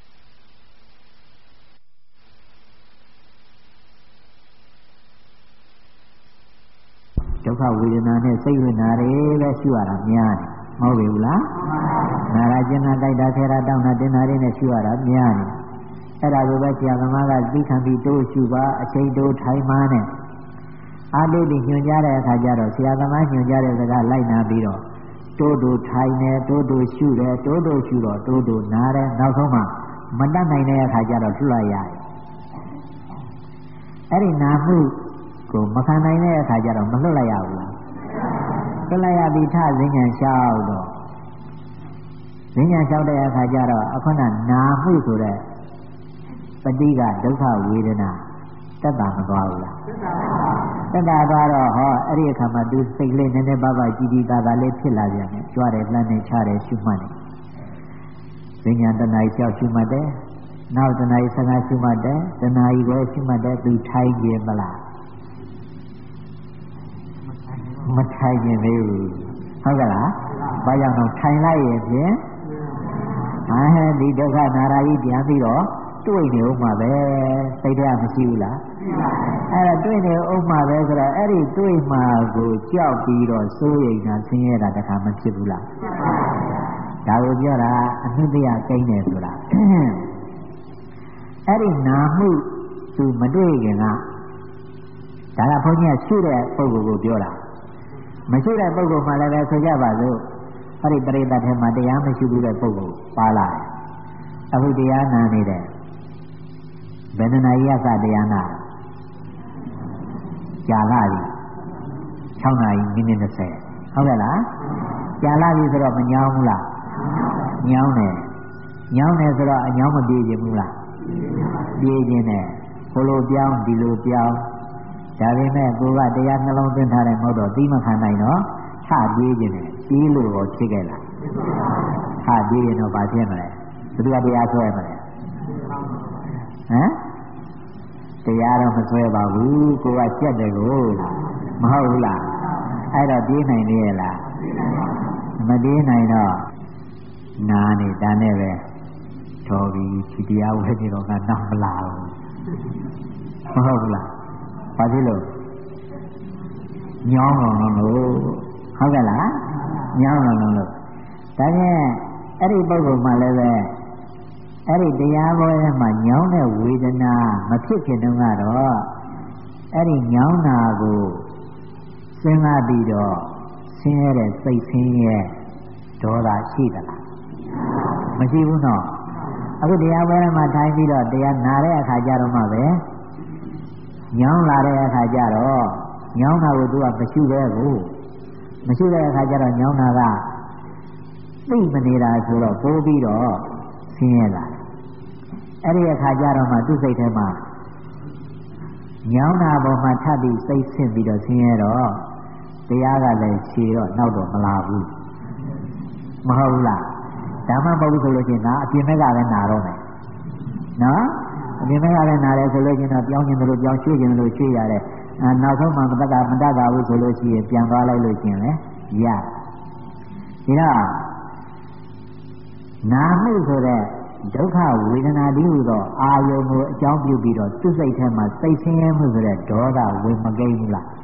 ဒုက္ခဝေဒနာနဲ့စိတ်ဝေဒနာတွေပဲရှုရတာများတယ်မဟုတ်ဘူးလားနာရကျင်နာတိုက်တာခဲတာတောင်းတာတင်တာတွေနဲ့ရှုရတာများတယ်အဲ့ဒါကိုပဲဆရာသမားကသိခံပြီးတိုးရှုပါအချိန်တိုးထိုင်မှနဲ့အားထုတ်ပြီးညွှန်ကြားတဲ့အခါကျတော့ဆရာသမားညွှန်ကြားတဲ့စကားလိုက်နာပြီးတော့တိုးတိုးထိုင်တယ်တိုးတိုးရှုတယ်တိုးတိုးရှုတော့တိုးတိုးနားတယ်နောက်ဆုံးမှမတတ်နိုင်တဲ့အခါကျတော့လွှတ်လိုက်ရတယ်အဲ့ဒီနာမှုကိုမခံနိုင်တဲ့အခါကျတော့မလွတ်လိုက်ရဘူးလားလွတ်လိုက်ရပြီးထဈဉ္ဉံလျှောက်တော့ဈဉ္ဉံလျှောက်တဲ့အခါကျတော့အခုနနာမှုဆိုတဲ့ပဋိက္ခဒုက္ခဝေဒနာတက်တာမသွားဘူးလားတက်တာသွားတော့ဟောအဲ့ဒီအခါမှာသူစိတ်လေးနည်းနည်းပါးပါးကြည်ကြည်သာသာလေးဖြစ်လာပြန်တယ်ကြွားတယ်လှမ်းတယ်ချတယ်ရှုမှတ်တယ်ဈဉ္ဉံတဏှာလျှောက်ရှုမှတ်တယ်နောက်တဏှာ15ရှုမှတ်တယ်တဏှာကြီးပဲရှုမှတ်တယ်သူထိုင်ခြင်းမလားမထိုင်ခြင်းသေးဘူးဟုတ်ကလားဘာကြောင့်တော့ထိုင်လိုက်ရင်ဖြင့်ဒီဒုက္ခနာရာကြီးပြန်ပြီးတော့တွေ့နေဦးမှာပဲစိတ်ထဲမရှိဘူးလားအဲ့ဒါတွေ့နေဦးမှာပဲဆိုတော့အဲ့ဒီတွေ့မှာကိုကြောက်ပြီးတော့စိုးရိမ်တာဆင်းရဲတာတခါမဖြစ်ဘူးလားဒါကိုပြောတာအနုတ္တယကိန်းတယ်ဆိုတာအဲ့ဒီနာမှုသူမတွေ့ခင်ကဒါကဘုန်းကြီးကရှုတဲ့ပုဂ္ဂိုလ်ကိုပြောတာမရှိတဲ့ပုဂ္ဂိုလ်မှလည်းပဲဆိုကြပါစို့အဲ့ဒီပရိသတ်ထဲမှာတရားမရှိဘူးတဲ့ပုဂ္ဂိုလ်ပါလာတယ်အခုတရားနာနေတယ်ဘယ်နှနာရီကတရားနာကြာလာပြီ6နာရီမိနစ်20ဟုတ်ကဲ့လားကြာလာပြီဆိုတော့မညောင်းဘူးလားညောင်းတယ်ဆိုတော့အညောင်းမပြေးခြင်းဘူးလားပြေးခြင်းနဲ့ဘလိုပြောင်းဒီလိုပြောင်းဒါပေမဲ့ကိုကတရားနှလုံးသွင်းထားတယ်မဟုတ်တော့သီးမခံနိုင်တော့ထပြေးခြင်းနဲ့ပြေးလို့ရောဖြစ်ခဲ့လားထပြေးရင်တော့ဘာဖြစ်မလဲဘယ်သူကတရားဆွဲမလဲတရားတော့မဆွဲပါဘူးကိုကကြက်တယ်ကိုမဟုတ်ဘူးလားအဲ့တော့ပြေးနိုင်နေရဲ့လားမပြေးနိုင်တော့နာနေတာနဲ့ပဲတော်ပြီဒီတရားဝဲနေတော့ကနောက်မလာဘူးမဟုတ်ဘူးလားဘာဖြစ်လို့ညောင်းတော့လို့ဟုတ်ကဲ့လားညောင်းတော့လို့ဒါဖြင့်အဲ့ဒီပုဂ္ဂိုလ်မှလည်းပဲအဲ့ဒီတရားဘောထဲမှာညောင်းတဲ့ဝေဒနာမဖြစ်ခင်တုန်းကတော့အဲ့ဒီညောင်းတာကိုစဉ်းစားပြီးတော့ဆင်းရဲတဲ့စိတ်ဆင်းရဲဒေါသရှိသလားမရှိဘူးနော်အခုတရားပွဲထဲမှာထိုင်ပြီးတော့တရားနာတဲ့အခါကျတော့မှပဲညောင်းလာတဲ့အခါကျတော့ညောင်းတာကိုသူကမရှိပဲကိုမရှိတဲ့အခါကျတော့ညောင်းတာကသိမနေတာဆိုတော့ပိုးပြီးတော့ဆင်းရဲလာအဲ့ဒီအခါကျတော့မှသူ့စိတ်ထဲမှာညောင်းတာပေါ်မှာထပ်ပြီးစိတ်ဆင့်ပြီးတော့ဆင်းရဲတော့တရားကလည်းခြေတော့နောက်တော့မလာဘူးမဟုတ်ဘူးလားဒါမှမဟုတ်ဘူးဆိုလို့ရှိရင်ငါအပြင်ဘက်ကလည်းနာတော့မယ်နော်အပြင်ဘက်ကလည်းနာတယ်ဆိုလို့ရှိရင်တော့ပြောင်းခြင်းတို့ပြောင်းရွှေ့ခြင်းတို့ရွှေ့ရတယ်နောက်ဆုံးမှမတတ်တာဘူးဆိုလို့ရှိရင်ပြန်သွားလိုက်လို့ရှိရင်လည်းရဒီတော့နာမှုဆိုတဲ့ဒုက္ခဝေဒနာတည်းဟူသောအာယုံကိုအကြောင်းပြုပြီးတော့သူ့စိတ်ထဲမှာစိတ်ဆင်းရဲမှုဆိုတဲ့ဒေါသဝင်မကိန်းဘူးလား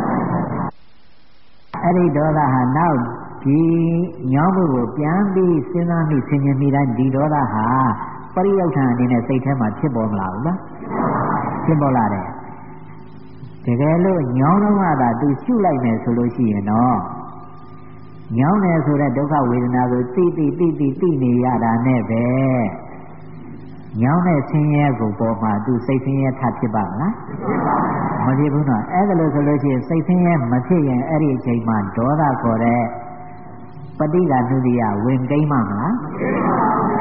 အဲ့ဒီဒေါသဟာနောက်ဒီညောင်းမှုကိုပြန်ပြီးစဉ်းစားမိဆင်ခြင်မိတိုင်းဒီဒေါသဟာပရိယုတ်ထံအနေနဲ့စိတ်ထဲမှာဖြစ်ပေါ်မလာဘူးလားဖြစ်ပေါ်လာတယ်တကယ်လို့ညောင်းတော့မှသာသူရှုလိုက်မယ်ဆိုလို့ရှိရင်တော့ညောင်းတယ်ဆိုတဲ့ဒုက္ခဝေဒနာကိုသိနေရတာနဲ့ပဲညောင်းတဲ့ဆင်းရဲကိုပေါ်မှာသူစိတ်ဆင်းရဲထဖြစ်ပါမလားမဖြစ်ဘူးနော်အဲ့ဒါလို့ဆိုလို့ရှိရင်စိတ်ဆင်းရဲမဖြစ်ရင်အဲ့ဒီအချိန်မှာဒေါသခေါ်တဲ့ပဋိက္ခဏုတ္တယဝင်ကိန်းမှာမလား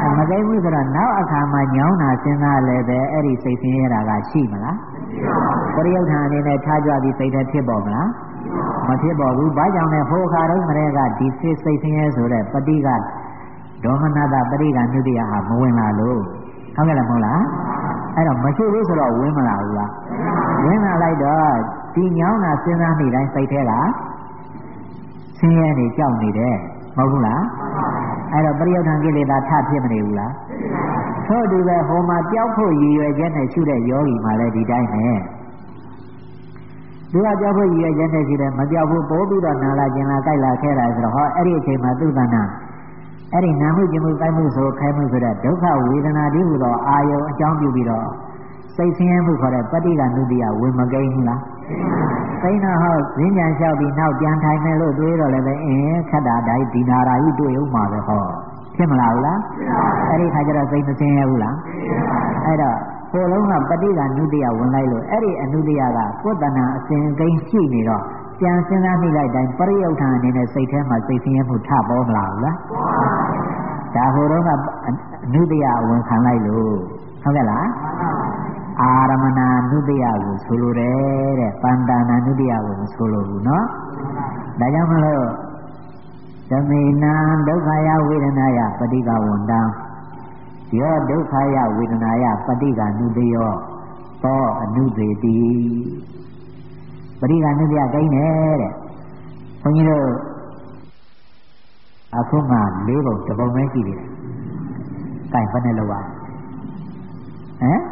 မကိဘူးဆိုတော့နောက်အခါမှာညောင်းတာစဉ်းစားလည်းပဲအဲ့ဒီစိတ်ဆင်းရဲတာကရှိမလားပရိယုထံအနေနဲ့ထားကြပြီးစိတ်ထဲဖြစ်ပေါ်မလားမဖြစ်ပေါ်ဘူးဘာကြောင့်လဲဟိုအခါတုန်းကတည်းကဒီစိတ်ဆင်းရဲဆိုတဲ့ပဋိကဒေါမနတပဋိကနုတ္တိယဟာမဝင်လာလို့ဟုတ်ကဲ့လားမဟုတ်လားအဲ့တော့မရှိဘူးဆိုတော့ဝင်မလာဘူးလားဝင်လာလိုက်တော့ဒီညောင်းတာစဉ်းစားနေတိုင်းစိတ်ထဲကဆင်းရဲနေကြောက်နေတယ်မဟုတ်ဘူးလားအဲ့တော့ပရိယုထံကိလေသာထဖြစ်မနေဘူးလားထို့တူပဲဟိုမှာပျောက်ဖို့ရည်ရွယ်ချက်နဲ့ရှုတဲ့ယောဂီမှလည်းဒီတိုင်းပဲသူကပျောက်ဖို့ရည်ရွယ်ချက်နဲ့ရှိတယ်မပျောက်ဘူးပိုးပြီးတော့နာလာကျင်လာကြိုက်လာခဲတာဆိုတော့ဟောအဲ့ဒီအချိန်မှာသူ့တဏ္ဍအဲ့ဒီနာမှုကျင်မှုကြိုက်မှုဆိုခိုင်းမှုဆိုတဲ့ဒုက္ခဝေဒနာတည်းဟူသောအာယုံအကြောင်းပြုပြီးတော့စိတ်ဆင်းရဲမှုခေါ်တဲ့ပဋိက္ခဏုတ္တိယဝင်မကိန်းဘူးလားသိန်းတော့ဟောဈဉ္ဉံလျှောက်ပြီးနောက်ပြန်ထိုင်မယ်လို့တွေးတော့လည်းပဲခက်တာတိုင်းဒီနာရာကြီးတွေ့ဦးမှာပဲဟောဖြစ်မလားဘူးလားအဲ့ဒီခါကျတော့စိတ်မဆင်းရဲဘူးလားအဲ့တော့ကိုယ်လုံးကပဋိက္ခဏုတ္တိယဝင်လိုက်လို့အဲ့ဒီအနုတ္တိယကကိုယ်တဏ္ဍအစဉ်ကိန်းရှိနေတော့ပြန်စဉ်းစားမိလိုက်တိုင်းပရိယုထံအနေနဲ့စိတ်ထဲမှာစိတ်ဆင်းရဲမှုထပေါ်မလာဘူးလားဒါဟိုတော့ကအနုတ္တိယဝင်ခံလိုက်လို့ဟုတ်ကဲ့လားအာရမဏနုတ္တိယကိုဆိုလိုတယ်တဲ့ပန္တနာနုတ္တိယကိုမဆိုလိုဘူးเนาะဒါကြောင့်မလို့သမေနံဒုက္ခယဝေဒနာယပဋိက္ခဝန္တံယောဒုက္ခယဝေဒနာယပဋိက္ခနုတ္တိယောသောအနုသေတိပဋိက္ခနုတ္တိယကိန်းတယ်တဲ့ဘုန်းကြီးတို့အခုမှ၄ပုံတစ်ပုံပဲရှိသေးတယ်။တိုင်ဘယ်နဲ့လောက်ဟမ်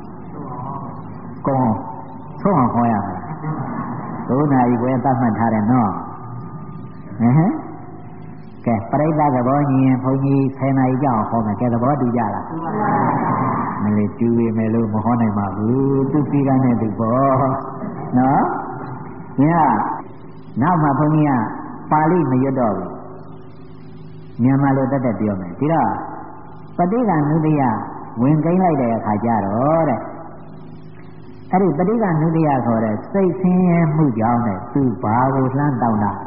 ကောဆုံးအောင်ခေါ်ရမယ်။9 နာရီပဲသတ်မှတ်ထားတယ်နော်။ကဲပရိသတ်သဘောညီရင်ဘုန်းကြီး10 နာရီကြောက်ဟောမယ်။ကဲသဘောတူကြလား။မလေးကျူရမယ်လို့မဟောနိုင်ပါဘူး။သူပြီးကနဲ့သူပေါ့။နော်။ညနောက်မှဘုန်းကြီးကပါဠိမရွတ်တော့ဘူး။မြန်မာလိုတက်ပြောမယ်ဒီတော့ပဋိက္ခဏုတ္တိယဝင်ကိန်းလိုက်တဲ့အခါကျတော့တဲ့အဲ့ဒီပဋိက္ခဏုတ္တိယခေါ်တဲ့စိတ်ဆင်းရဲမှုကြောင့်တဲ့သူဘာကိုလှမ်းတောင်းတာ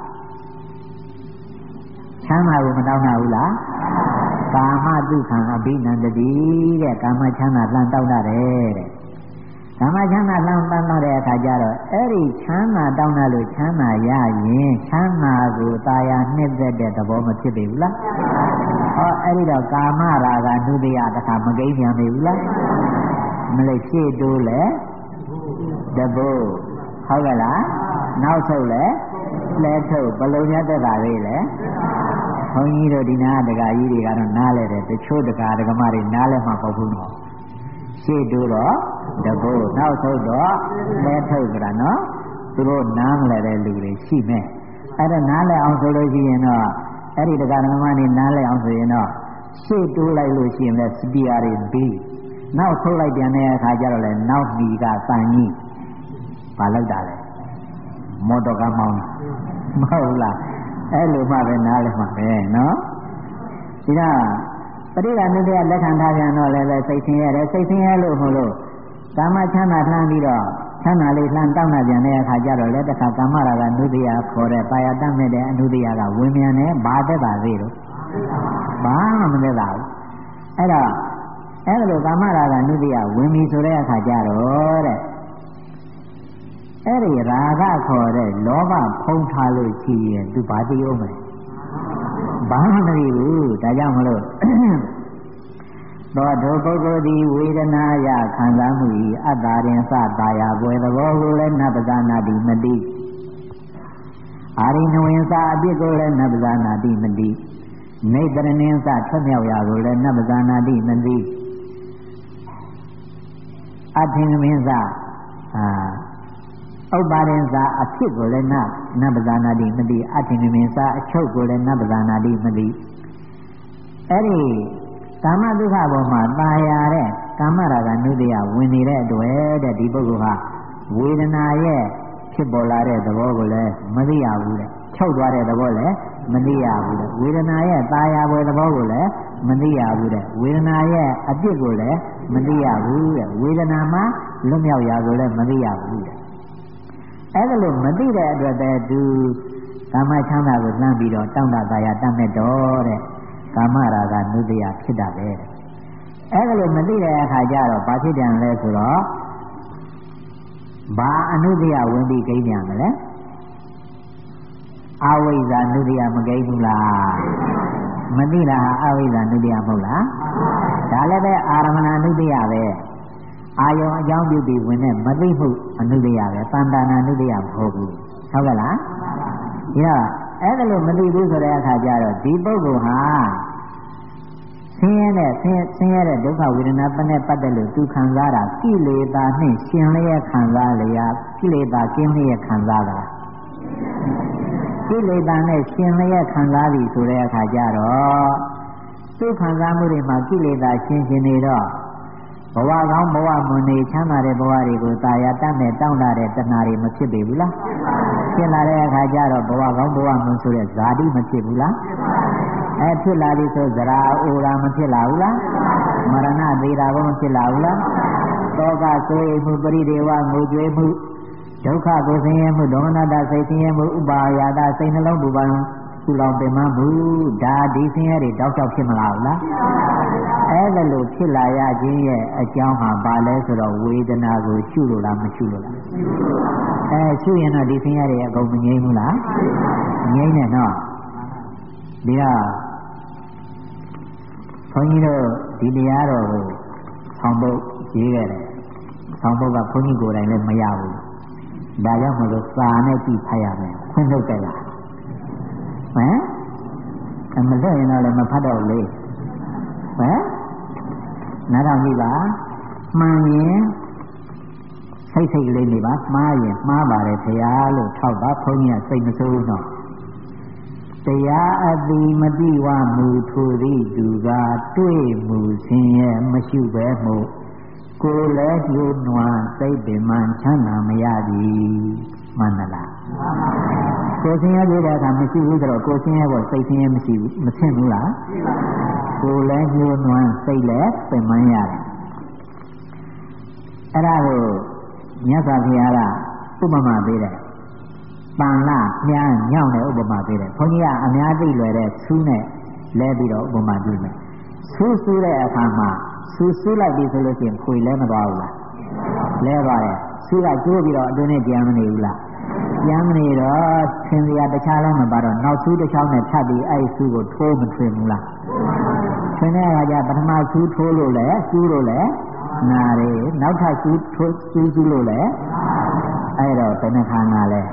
ချမ်းသာကိုမတောင်းတာဘူးလားကာမတုခံအဘိနန္တတိတဲ့ကာမချမ်းသာလှမ်းတောင်းတာတဲ့ကာမချမ်းသာလှမ်းတောင်းတဲ့အခါကျတော့အဲ့ဒီချမ်းသာတောင်းတာလို့ချမ်းသာရရင်ချမ်းသာကိုตายာနှစ်သက်တဲ့သဘောမဖြစ်ပေဘူးလားဟောအဲ့ဒီတော့ကာမရာဂနုတ္တိယတခါမကိန်းပြန်ပြီဘူးလားမလေးရှေ့တိုးလဲတပုတ်ဟုတ်ကဲ့လားနောက်ဆုတ်လဲလဲထုတ်ဘလုံးရတတ်တာလေးလဲဘုန်းကြီးတို့ဒီနာဒကာကြီးတွေကတော့နားလဲတယ်တချို့ဒကာဒကမတွေနားလဲမှမဟုတ်ဘူးနော်ရှေ့တိုးတော့တပုတ်နောက်ဆုတ်တော့လဲထုတ်ကြတာနော်သူတို့နားမလဲတဲ့လူတွေရှိမဲ့အဲ့ဒါနားလဲအောင်ဆိုလို့ရှိရင်တော့အဲ့ဒီဒကာဒကမတွေနားလဲအောင်ဆိုရင်တော့ရှေ့တိုးလိုက်လို့ရှိရင်လဲစပီယာတွေပြီးနောက်ဆုတ်လိုက်ပြန်တဲ့အခါကျတော့လဲနောက်ဒီကတန်ကြီးဘာလောက်တာလဲမော်တော်ကားမောင်းမဟုတ်လားအဲ့လိုမှပဲနားလဲမှပဲနော်ဒီကပဋိက္ခဏုတ္တိယလက်ခံထားပြန်တော့လည်းပဲစိတ်ဆင်းရဲတယ်စိတ်ဆင်းရဲလို့မဟုတ်လို့ကာမချမ်းသာလှမ်းပြီးတော့ချမ်းသာလေးလှမ်းတောင်းတာပြန်တဲ့အခါကျတော့လည်းတစ်ခါကာမရာဂနုတ္တိယခေါ်တဲ့ပါယတတ်မဲ့တဲ့အနုတ္တိယကဝင်မြန်တယ်ဘာသက်တာသေးလို့ဘာမှမသက်တာဘူးအဲ့တော့အဲ့လိုကာမရာဂနုတ္တိယဝင်ပြီဆိုတဲ့အခါကျတော့တဲ့အဲ့ဒီရာဂခေါ်တဲ့လောဘဖုံးထားလို့ရှိရင်သူဘာတည်အောင်မလဲဘာမှမတည်ဘူးဒါကြောင့်မလို့သောဒုပုဂ္ဂိုလ်သည်ဝေဒနာယခံစားမှု၏အတ္တရင်စတာယာပွယ်သဘောကိုလည်းနပဇာနာတိမတိအာရိနဝင်စအပြစ်ကိုလည်းနပဇာနာတိမတိနေတရဏင်းစထွက်မြောက်ရာကိုလည်းနပဇာနာတိမတိအထင်မင်းစဥပ္ပါရင်စအဖြစ်ကိုလည်းနပဇာနာတိမတိအထင်မင်းစအချုပ်ကိုလည်းနပဇာနာတိမတိအဲ့ဒီကာမဒုက္ခပေါ်မှာตายရတဲ့ကာမရာဂနုတ္တိယဝင်နေတဲ့အတွက်တဲ့ဒီပုဂ္ဂိုလ်ဟာဝေဒနာရဲ့ဖြစ်ပေါ်လာတဲ့သဘောကိုလည်းမသိရဘူးတဲ့ချုပ်သွားတဲ့သဘောလည်းမသိရဘူးတဲ့ဝေဒနာရဲ့ตายရပွဲသဘောကိုလည်းမသိရဘူးတဲ့ဝေဒနာရဲ့အပြစ်ကိုလည်းမသိရဘူးတဲ့ဝေဒနာမှာလွတ်မြောက်ရာကိုလည်းမသိရဘူးတဲ့အဲ့ဒါလို့မသိတဲ့အတွက်တည်းသူကာမချမ်းသာကိုလှမ်းပြီးတော့တောင့်တตายရတတ်မဲ့တော့တဲ့ကာမရာဂနုတ္တယဖြစ်တာပဲအဲ့ဒါလို့မသိတဲ့အခါကျတော့ဘာဖြစ်ပြန်လဲဆိုတော့ဘာအနုတ္တယဝင်ပြီးကိန်းပြန်မလဲအဝိဇ္ဇာနုတ္တယမကိန်းဘူးလားမသိတာဟာအဝိဇ္ဇာနုတ္တယမဟုတ်လားဒါလည်းပဲအာရမဏနုတ္တယပဲအာယုံအကြောင်းပြုပြီးဝင်တဲ့မသိမှုအနုတ္တယပဲတန်တာနာနုတ္တယမဟုတ်ဘူးဟုတ်ကဲ့လားဒီတော့အဲ့ဒါလို့မသိဘူးဆိုတဲ့အခါကျတော့ဒီပုဂ္ဂိုလ်ဟာဆင်းရဲတဲ့ဒုက္ခဝေဒနာနဲ့ပတ်သက်လို့သူခံစားတာကိလေသာနဲ့ရှင်လျက်ခံစားလျာကိလေသာကျင်းလျက်ခံစားတာကိလေသာနဲ့ရှင်လျက်ခံစားပြီဆိုတဲ့အခါကျတော့သူခံစားမှုတွေမှာကိလေသာရှင်နေတော့ဘဝကောင်းဘဝမွန်နေချမ်းသာတဲ့ဘဝတွေကိုတာယာတတ်နဲ့တောင်းတတဲ့တဏှာတွေမဖြစ်ပေဘူးလားဖြစ်လာတဲ့အခါကျတော့ဘဝကောင်းဘဝမွန်ဆိုတဲ့ဇာတိမဖြစ်ဘူးလားဖြစ်လာပြီဆိုဇရာအိုရာမဖြစ်လာဘူးလားမရဏသေတာဘောမဖြစ်လာဘူးလားတောကဆိုးမှုပရိဒေဝငိုကြွေးမှုဒုက္ခကိုဆင်းရဲမှုဒေါမနတစိတ်ဆင်းရဲမှုဥပါယတာစိတ်နှလုံးပူပန်ပူလောင်ပင်မမှုဒါဒီဆင်းရဲတွေတောက်တောက်ဖြစ်မလာဘူးလားအဲ့ဒါလို့ဖြစ်လာရခြင်းရဲ့အကြောင်းဟာဘာလဲဆိုတော့ဝေဒနာကိုရှုလို့လားမရှုလို့လားရှုရင်တော့ဒီဆင်းရဲတွေအကုန်မငြိမ်းဘူးလားငြိမ်းတယ်နော်ဒီတော့ဘုန်းကြီးတို့ဒီတရားတော်ကိုဆောင်ဖို့ရေးခဲ့တယ်ဆောင်ဖို့ကဘုန်းကြီးကိုယ်တိုင်လည်းမရဘူးဒါကြောင့်မလို့စာနဲ့ကြည့်ဖတ်ရမယ်ခွင့်ထုတ်တယ်လားဟမ်မလွတ်ရင်တော့လည်းမဖတ်တော့လေဟမ်နားထောင်ကြည့်ပါမှန်ရင်စိတ်ကလေးနေပါမှားရင်မှားပါတယ်ဘုရားလို့ထောက်ပါဘုန်းကြီးကစိတ်မဆိုးဘူးတော့တရားအတိမတိဝမူထိုသည်သူကတွေ့မှုဆင်းရဲမရှိပဲမှုကိုယ်လည်းညှို့နွမ်းစိတ်ပင်မှချမ်းသာမရသည်မှန်လားကိုယ်ဆင်းရဲတဲ့အခါမရှိဘူးဆိုတော့ကိုယ်ဆင်းရဲဖို့စိတ်ဆင်းရဲမရှိဘူးမဆင်းဘူးလားကိုယ်လည်းညှို့နွမ်းစိတ်လည်းပင်မှရတယ်အဲ့ဒါကိုမြတ်စွာဘုရားကဥပမာပေးတယ်ပန်လာမြန်းညောင်းတဲ့ဥပမာပေးတယ်ဘုန်းကြီးကအများသိလွယ်တဲ့ဆူးနဲ့လဲပြီးတော့ဥပမာပြုမယ်ဆူးတဲ့အခါမှာဆူးလိုက်ပြီဆိုလို့ရှိရင်ခွေလဲမသွားဘူးလားလဲသွားတယ်ဆူးကကျိုးပြီးတော့အတွင်းနဲ့ကြမ်းမနေဘူးလားကြမ်းမနေတော့သင်စရာတခြားလုံးမပါတော့နောက်ဆူးတစ်ချောင်းနဲ့ထပ်ပြီးအဲ့ဆူးကိုထိုးမထွင်ဘူးလားထွင်တဲ့အခါကျပထမဆူးထိုးလို့လဲကျူးလို့လဲနာရီနောက်ထပ်ဆူးထိုးကျူးလို့လဲအဲ့တော့ဘယ်နှခါနာလဲ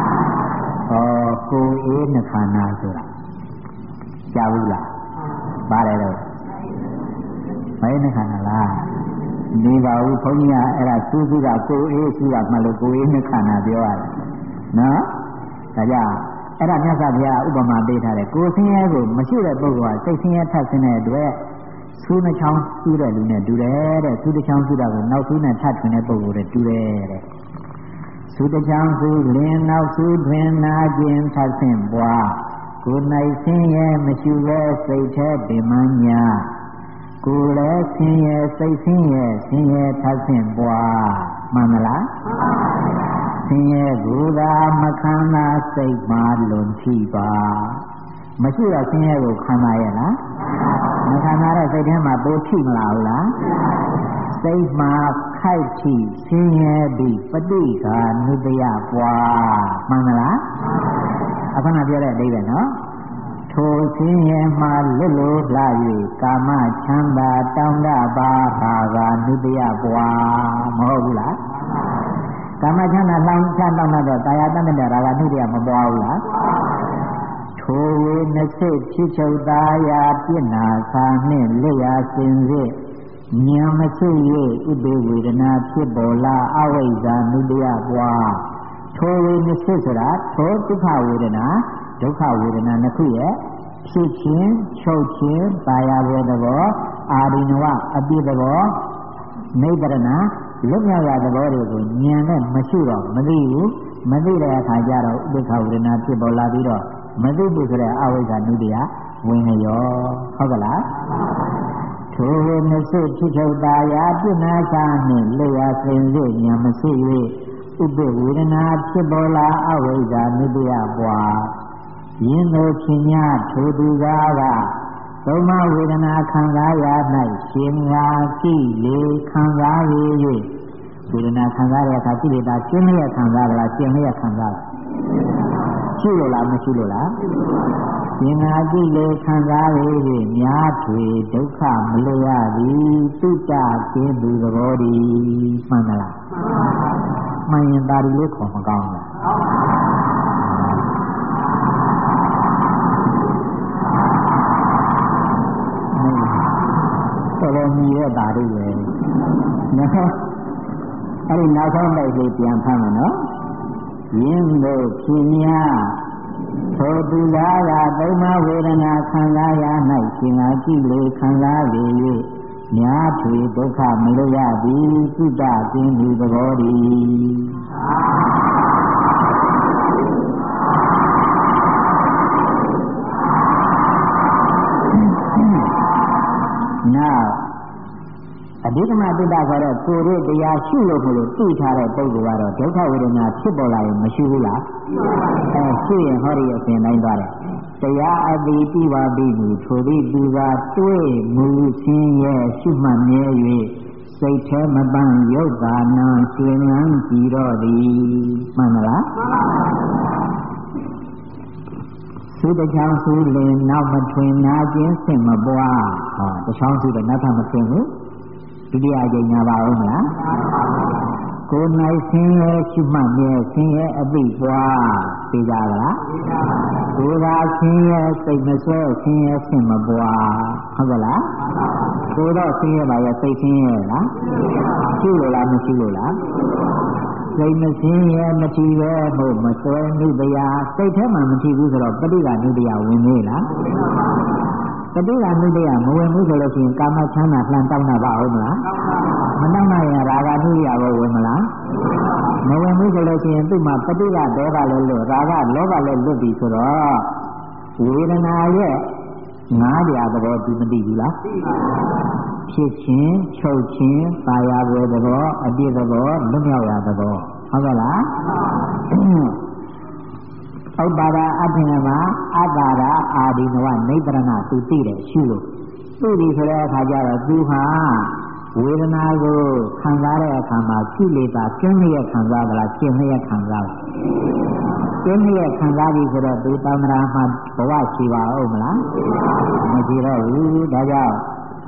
ကိုယ်အေးနှခါနာဆိုတာကြားဘူးလားပါတယ်တော့ဘယ်နှခါနာလားနေပါဘူးဘုန်းကြီးကအဲ့ဒါစူးကကိုယ်အေးစူးကမှလို့ကိုယ်အေးနှခါနာပြောရတယ်နော်ဒါကြောင့်အဲ့ဒါမြတ်စွာဘုရားဥပမာပေးထားတယ်ကိုယ်ဆင်းရဲကိုမရှိတဲ့ပုဂ္ဂိုလ်ကစိတ်ဆင်းရဲထပ်ဆင်းတဲ့အတွက်ဆူးနှချောင်းဆူးတဲ့လူနဲ့တူတယ်တဲ့ဆူးတစ်ချောင်းဆူးတာကိုနောက်ဆူးနဲ့ထပ်ထွင်တဲ့ပုဂ္ဂိုလ်နဲ့တူတယ်တဲ့ဆူးတစ်ချောင်းဆူးလင်းနောက်ဆူးတွင်နာခြင်းထပ်ဆင့်ပွားကိုယ်၌ဆင်းရဲမရှိပဲစိတ်แท้ပင်မညာကိုယ်လည်းဆင်းရဲစိတ်ဆင်းရဲထပ်ဆင့်ပွားမှန်မလားဆင်းရဲကိုယ်သာမခံနာစိတ်မှလွန်ထိပါမရှိတော့ဆင်းရဲကိုခံပါရဲ့လားမခံနာတဲ့စိတ်ထဲမှာပိုထိမလားဘူးလားစိတ်မှာခိုက်ထိဆင်းရဲပြီးပဋိက္ခာနုတ္တယပွားမှန်မလားအခုနပြောတဲ့အဓိပ္ပာယ်နော်ထိုဆင်းရဲမှလွတ်လို့လာ၍ကာမချမ်းသာတောင်းတပါဟာကနုတ္တယပွားမဟုတ်ဘူးလားကာမချမ်းသာလောင်းချမ်းတောင်းတော့တာယာတတ်တဲ့ရာဂနုတ္တယမပွားဘူးလားထိုဝေနစိဖြစ်ချုပ်သားရာပြစ်နာစာနှင့်လက်ရာစင်စစ်ဉာဏ်မရှိ၍ဥပေဝေဒနာဖြစ်ပေါ်လာအဝိဇ္ဇာနုတ္တယပွားထိုဝေနစိဆိုတာထိုဒုက္ခဝေဒနာဒုက္ခဝေဒနာနှစ်ခုရဲ့ဖြစ်ခြင်းချုပ်ခြင်းပါရဘသဘောအာရိနဝအပြည့်သဘောနိဗ္ဗာန်လွတ်မြောက်ရသဘောတွေကိုဉာဏ်နဲ့မရှိတော့မသိဘူးမသိတဲ့အခါကျတော့ဥပ္ပခဝေဒနာဖြစ်ပေါ်လာပြီးတော့မသိဘူးဆိုတဲ့အဝိဇ္ဇာနုတ္တယဝင်ရောဟုတ်ကလားထိုဝေနစိဖြစ်ချုပ်တာယာပြစ်နာချနှင့်လက်ရစင်စစ်ဉာဏ်မရှိ၍ဥပ္ပဝေဒနာဖြစ်ပေါ်လာအဝိဇ္ဇာနုတ္တယပွားယင်းတို့ဖြင့်ညထိုသူကားကသုံးပါးဝေဒနာခံစားရ၌ရှင်ရာကိလေခံစားရ၍ဝေဒနာခံစားရတဲ့အခါကိလေသာရှင်းလျက်ခံစားလားရှင်းလျက်ခံစားရှိလို့လားမရှိလို့လားရှင်ရာကိလေခံစားရ၍များထွေဒုက္ခမလွတ်ရသည်တုတ္တကျင်းသူသဘောတည်းမှန်လားမှန်ရင်ဒါဒီလေးခေါ်မကောင်းဘူးတော်မြည်ရတာတွေပဲနော်အဲ့ဒီနောက်ဆုံးလိုက်လေးပြန်ဖတ်မယ်နော်ယင်းတို့ဖြစ်များသောသူလားကသုံးပါးဝေဒနာခံစားရ၌ရှင်သာကြည့်လေခံစားလေ၍များထွေဒုက္ခမလွတ်ရသည်ကုတ္တကျင်းသူသဘောတည်းနောက်အဓိကမတုတ္တခေါ်တဲ့ကိုယ်တို့တရားရှုလို့မလို့သိထားတဲ့ပုဂ္ဂိုလ်ကတော့ဒုက္ခဝေဒနာဖြစ်ပေါ်လာရင်မရှိဘူးလားရှုရင်ဟောဒီအစဉ်တိုင်းသွားတယ်တရားအတိပြပါပြီမူထိုသည့်သူကတွေ့မူဆင်းရဲရှုမှတ်မြဲ၍စိတ်ထဲမပန်းရုပ်သာနာရွှင်လန်းကြည်တော့သည်မှန်မလားသုတချောင်းစုလင်နောက်မထွင်နာခြင်းဆင့်မပွားဟောတချောင်းစုတော့နောက်ထပ်မထွင်ဘူးဒုတိယအကြိမ်နာပါဦးမလားကိုယ်၌ဆင်းရဲရှုမှတ်မြဲဆင်းရဲအသိပွားသိကြလားကိုယ်သာဆင်းရဲစိတ်မဆွဲဆင်းရဲဆင့်မပွားဟုတ်ကလားကိုယ်တော့ဆင်းရဲပါရဲ့စိတ်ဆင်းရဲလားရှိလို့လားမရှိလို့လားစိတ်မဆင်းရဲမထီပဲဟုတ်မဆွဲနုတရားစိတ်ထဲမှာမထီဘူးဆိုတော့ပဋိက္ခနုတရားဝင်နေလားပဋိက္ခနုတရားမဝင်ဘူးဆိုလို့ရှိရင်ကာမချမ်းသာလှန်တောင်းတာပါဟုတ်မလားမတောင်းနိုင်ရင်ရာဂနုတရားကိုဝင်မလားမဝင်ဘူးဆိုလို့ရှိရင်သူ့မှာပဋိက္ခဒေါသလည်းလွတ်ရာဂလောဘလည်းလွတ်ပြီဆိုတော့ဝေဒနာရဲ့ငါးပြာသဘောဒီမသိဘူးလားဖြစ်ခြင်းချုပ်ခြင်းပါရဘွယ်သဘောအပြည့်သဘောလွတ်မြောက်ရာသဘောဟုတ်ကဲ့လားဥပ္ပါဒအထင်မှာအတ္တရာအာဒီနဝနိဗ္ဗာန်သူသိတယ်ရှုလို့သိပြီဆိုတဲ့အခါကျတော့သူဟာဝေဒနာကိုခံစားတဲ့အခါမှာကိလေသာကျင်းလျက်ခံစားသလားကျင်းလျက်ခံစားလားကျင်းလျက်ခံစားပြီဆိုတော့သူတမ္မာမှာဘဝရှိပါဦးမလားမရှိတော့ဘူးဒါကြောင့်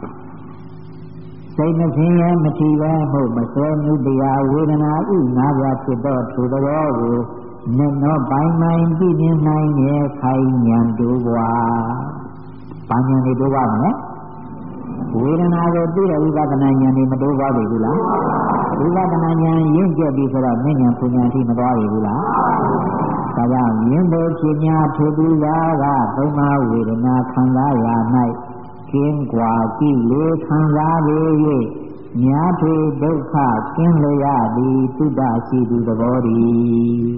စိတ်မဆင်းရဲမထီပဲဟုတ်မစွဲမှုတရားဝေဒနာဥနာပြဖြစ်တော့သူတော်ကိုမျက်နှာပိုင်းပိုင်းကြည့်မြင်နိုင်ရဲ့ခိုင်ဉာဏ်တို့ကွာ။ဘာဉာဏ်တွေတို့ပါမလဲ။ဝေဒနာကိုသိတဲ့ဝိပဿနာဉာဏ်တွေမတိုးပါဘူးလား။ဝိပဿနာဉာဏ်ရင့်ကျက်ပြီးဆိုတော့ဉာဏ်ပူဉာဏ်ထိမသွားဘူးလား။ဒါကြောင့်ယင်းတို့ဖြစ်냐ထိုသူရာကသုံးပါးဝေဒနာခံစားရ၌ကင်းကွာကြည့်လေခံစားလေ၍များထွေဒုက္ခကင်းလျရသည်သုတ္တရှိသူသဘောတည်း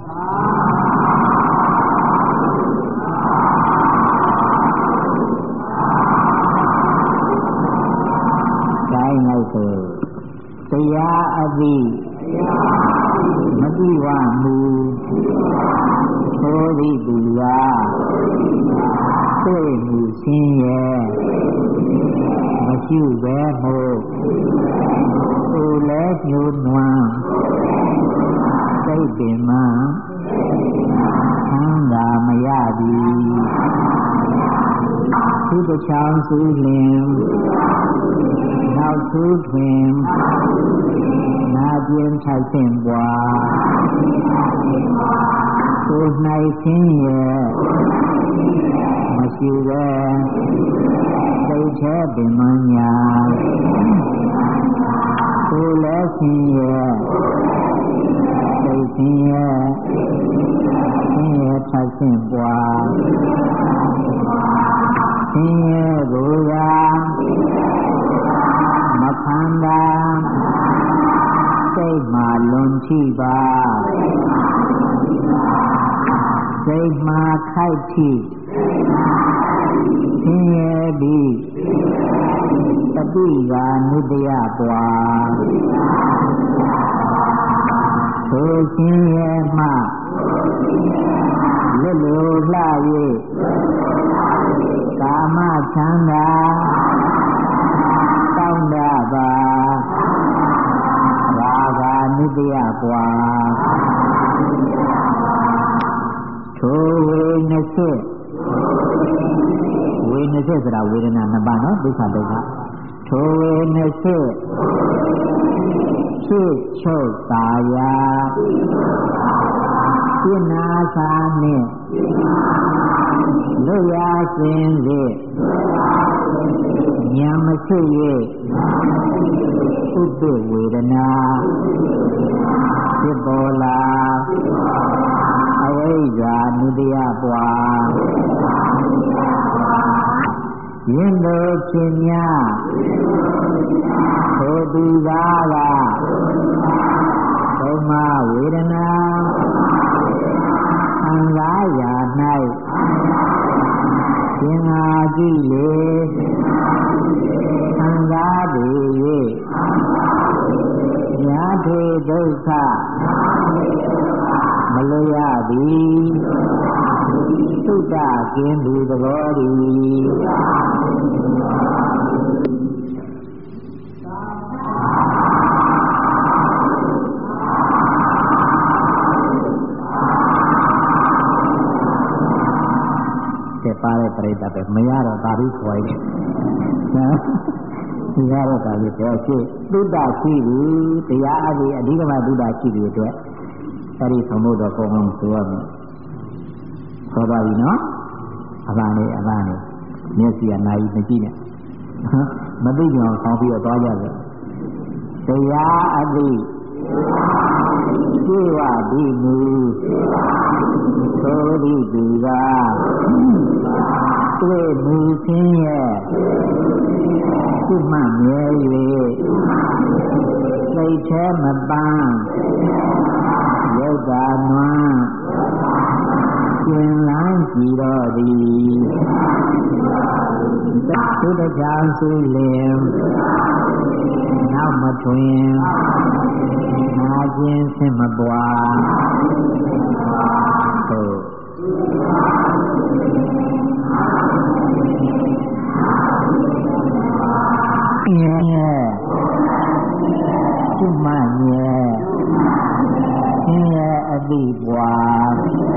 တိုင်းလိုက်ဆိုတရားအသိမတိဝမူသောရိတုရာတွေ့မှုဆင်းရဲမရှိပဲမို့သူလည်းညှိုးနွမ်းစိတ်ပင်မှသံသာမရသည်သူတစ်ချောင်းစုလင်နောက်သူတွင်နာကျင်ထိုက်ဆင့်ပွားသူ၌ဆင်းရဲမရှိပဲစိတ်ထဲပင်မညာသူလည်းဆင်းရဲစိတ်ဆင်းရဲထိုက်ဆင့်ပွားဆင်းရဲကိုရာမခံတာစိတ်မှလွန်ချိပါစိတ်မှခိုက်ထိဆင်းရဲသည်တတိကာနုတ္တယပွားထိုဆင်းရဲမှလွတ်လိုလှ၍ကာမချမ်းထိုဝေနစိဝေနစိဆိုတာဝေဒနာနှစ်ပါးနော်ဒုက္ခဒုက္ခထိုဝေနစိဖြစ်ချုပ်သာယာပြနာစာနှင့်လွတ်ရာစင်စေဉာဏ်မဖြစ်၍ဥပ္ပဝေဒနာဖြစ်ပေါ်လာအဝိဇ္ဇာနုတ္တယပွားယင်းတို့ဖြစ်များထိုသူသာကသုံးမဝေဒနာခံစားရာ၌သင်္ဃာကြည့်လေခံစားပေ၍ညာထေဒုက္ခမလွတ်ရသည်သုတ္တကင်းသူသဘောတည်းပါတဲ့ပြိတ္တပဲမရတော့ဒါပြီးခေါ်ရတယ်နော်ဒီကတော့ဒါပြီးတော့ရှိသုတ္တရှိပြီတရားအပြီးအဓိကမသုတ္တရှိပြီအတွက်အဲဒီသမုဒ္ဒောပုံအောင်ဆိုရမယ်ခေါ်ပါပြီနော်အလားနေမျက်စိကနာရီမကြည့်နဲ့မသိကြအောင်ဆောင်းပြီးတော့သွားကြတယ်တရားအပြီးရှိဝတိမူသောတိသူကတွေ့မူခြင်းရဲ့ကုမှမြဲ၍စိတ်แท้မပန်းယုတ်တာနွမ်းကျင်လန်းကြည်တော်သည်သုတ္တချောင်းစုလင်နောက်မထွင်နာခြင်းဆင်မပွားသို့ရဲ့ကျွမရဲ့ဆင်းရဲအတိပွား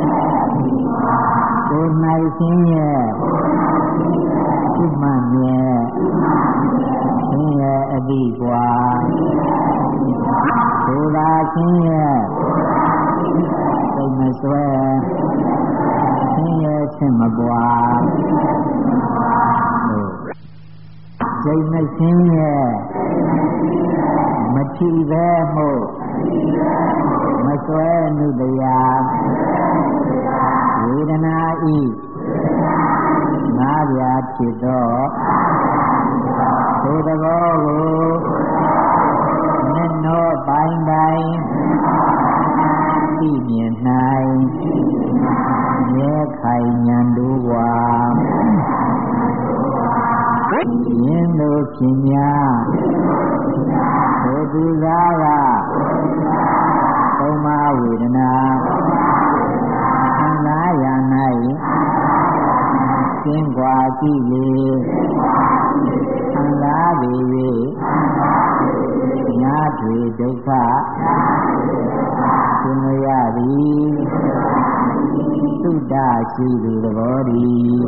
ကိုယ်၌ဆင်းရဲကျွမရဲ့ဆင်းရဲအတိပွားကိုယ်သာဆင်းရဲစိတ်မဆွဲဆင်းရဲခြင်းမပွားစိတ်မဆင်းရဲမထီပဲမှုမဆွဲနုတရားဝေဒနာဤငါးပြာဖြစ်သောသို့သဘောကိုမျက်နှာပိုင်းတိုင်းသိမြင်၌မြဲခိုင်ဉာဏ်တို့ဝါယင်းတို့ဖြစ်များသို့သူသားကသုံးပါးဝေဒနာခံစားရ၌ကျင်းကွာကြည့်လေခံစားပေ၍ညာထွေဒုက္ခသင်ရသည်သုတ္တရှိသူသဘောတည်း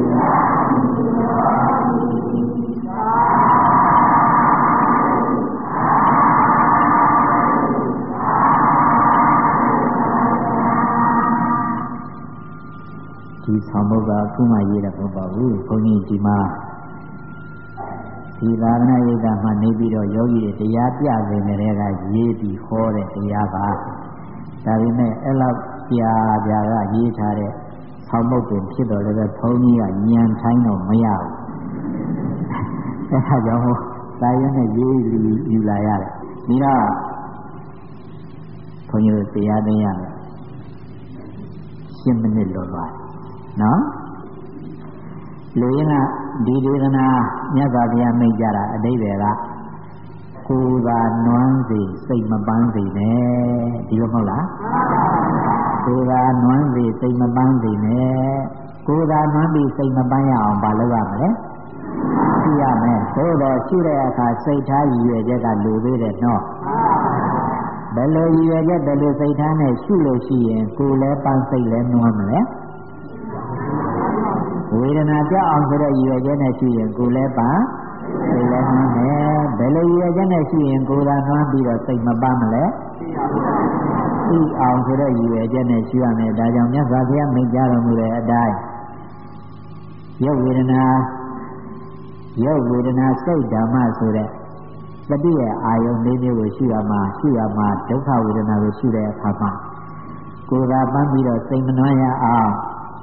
ဒီဆောင်ဘုရားအခုမှရေးတာမဟုတ်ပါဘူးဘုန်းကြီးဒီမှာဒီသာသနာ့ရိပ်သာမှာနေပြီးတော့ယောဂီတွေတရားပြနေတယ်ကရေးပြီးဟောတဲ့တရားပါဒါပေမဲ့အဲ့လောက်ပြာကရေးထားတဲ့ဆောင်ဘုတ်ပင်ဖြစ်တော်လည်းပဲဘုန်းကြီးကညံထိုင်းတော့မရဘူးအဲ့ဒါကြောင့်သာရနဲ့ရေးယူလာရတယ်ဒီတော့ဘုန်းကြီးတို့တရားသိရမယ်10 မိနစ်လောသွားနော်လူရင်းကဒီဒေသနာမြတ်စွာဘုရားမိန့်ကြတာအတိတ်တွေကကိုယ်သာနွမ်းစေစိတ်မပန်းစေနဲ့ဒီလိုမဟုတ်လားကိုယ်သာနွမ်းစေစိတ်မပန်းစေနဲ့ကိုယ်သာနွမ်းပြီးစိတ်မပန်းရအောင်မလုပ်ရမလဲရှိရမယ်သို့တော့ရှိတဲ့အခါစိတ်ထားရည်ရွယ်ချက်ကလိုသေးတယ်နော်ဘယ်လိုရည်ရွယ်ချက်ဘယ်လိုစိတ်ထားနဲ့ရှုလို့ရှိရင်ကိုယ်လည်းပန်းစိတ်လည်းနွမ်းမလဲဝေဒနာကြောက်အောင်ဆိုတဲ့ရည်ရွယ်ချက်နဲ့ရှိရင်ကိုယ်လည်းပါစိတ်လည်းနှမ်းတယ်ဘယ်လိုရည်ရွယ်ချက်နဲ့ရှိရင်ကိုယ်သာနှမ်းပြီးတော့စိတ်မပါမလဲသိအောင်ဆိုတဲ့ရည်ရွယ်ချက်နဲ့ရှိရမယ်ဒါကြောင့်မြတ်စွာဘုရားမိန့်ကြားတော်မူတဲ့အတိုင်းရုပ်ဝေဒနာစိတ်ဓမ္မဆိုတဲ့သတိရဲ့အာယုံလေးမျိုးကိုရှိရမှာဒုက္ခဝေဒနာကိုရှိတဲ့အခါမှာကိုယ်သာပန်းပြီးတော့စိတ်မနှွမ်းရအောင်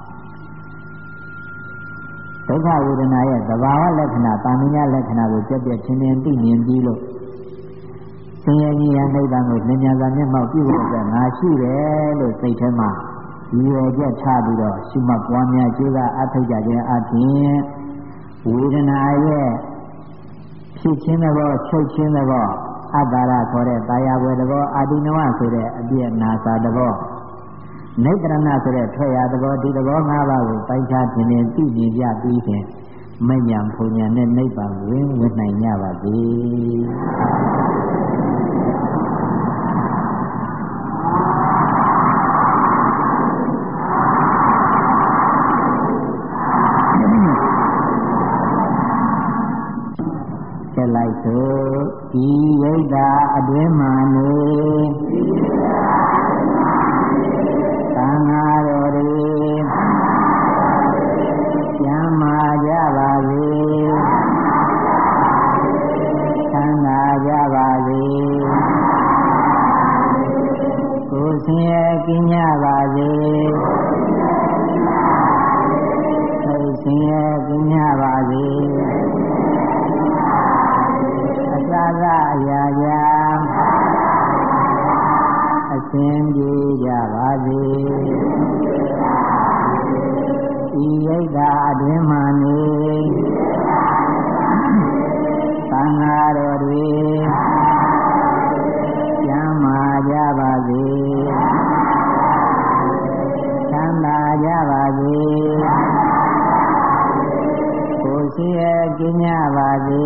ဒုက္ခဝေဒနာရဲ့သဘာဝလက္ခဏာတာမညာလက္ခဏာကိုပြည့်ပြည့်ချင်းချင်းသိမြင်ပြီးလို့ဆင်းရဲကြီးရနိဗ္ဗာန်ကိုလင်းမြန်စွာမျက်မှောက်ပြုဖို့အတွက်ငါရှိတယ်လို့စိတ်ထဲမှာရည်ရွယ်ချက်ချပြီးတော့ရှိမှပွားများကြိုးစားအထောက်ကြခြင်းအပြင်ဝေဒနာရဲ့ဖြစ်ခြင်းသဘောချုပ်ခြင်းသဘောအတ္တရခေါ်တဲ့တာယာဝေသဘောအာတိနဝဆိုတဲ့အပြည့်နာစာသဘောနိတရဏဆိုတဲ့ထွက်ရသဘောဒီသဘော၅ပါးကိုပိုင်းခြားခြင်းနဲ့သိမြင်ကြပြီးဖြင့်မဉ္ဇဉ်ဘုံညာနဲ့နိဗ္ဗာန်ဝင်နိုင်ကြပါစေလိုက်သို့ဤဝိဒ္ဓအတွင်းမှနေသံဃာတော်တွေကျမ်းမာကြပါစေချမ်းသာကြပါစေကိုယ်ဆင်းရဲကင်းကြပါစေစိတ်ဆင်းရဲကင်းကြပါစေသာကအရာရာအစဉ်ပြေကြပါစေဤရိတ်တာအတွင်းမှနေသံဃာတော်တွေကျမ်းမာကြပါစေချမ်းသာကြပါစေကိုယ်ရှိရဲ့ကင်းကြပါစေ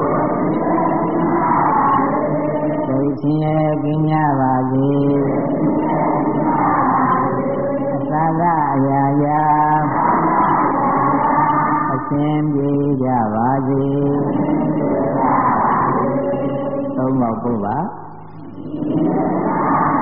စိတ်ဆင်းရဲကင်းကြပါစေအသာကအရာရာအစဉ်ပြေကြပါစေသုံးပါပုဗ္ဗ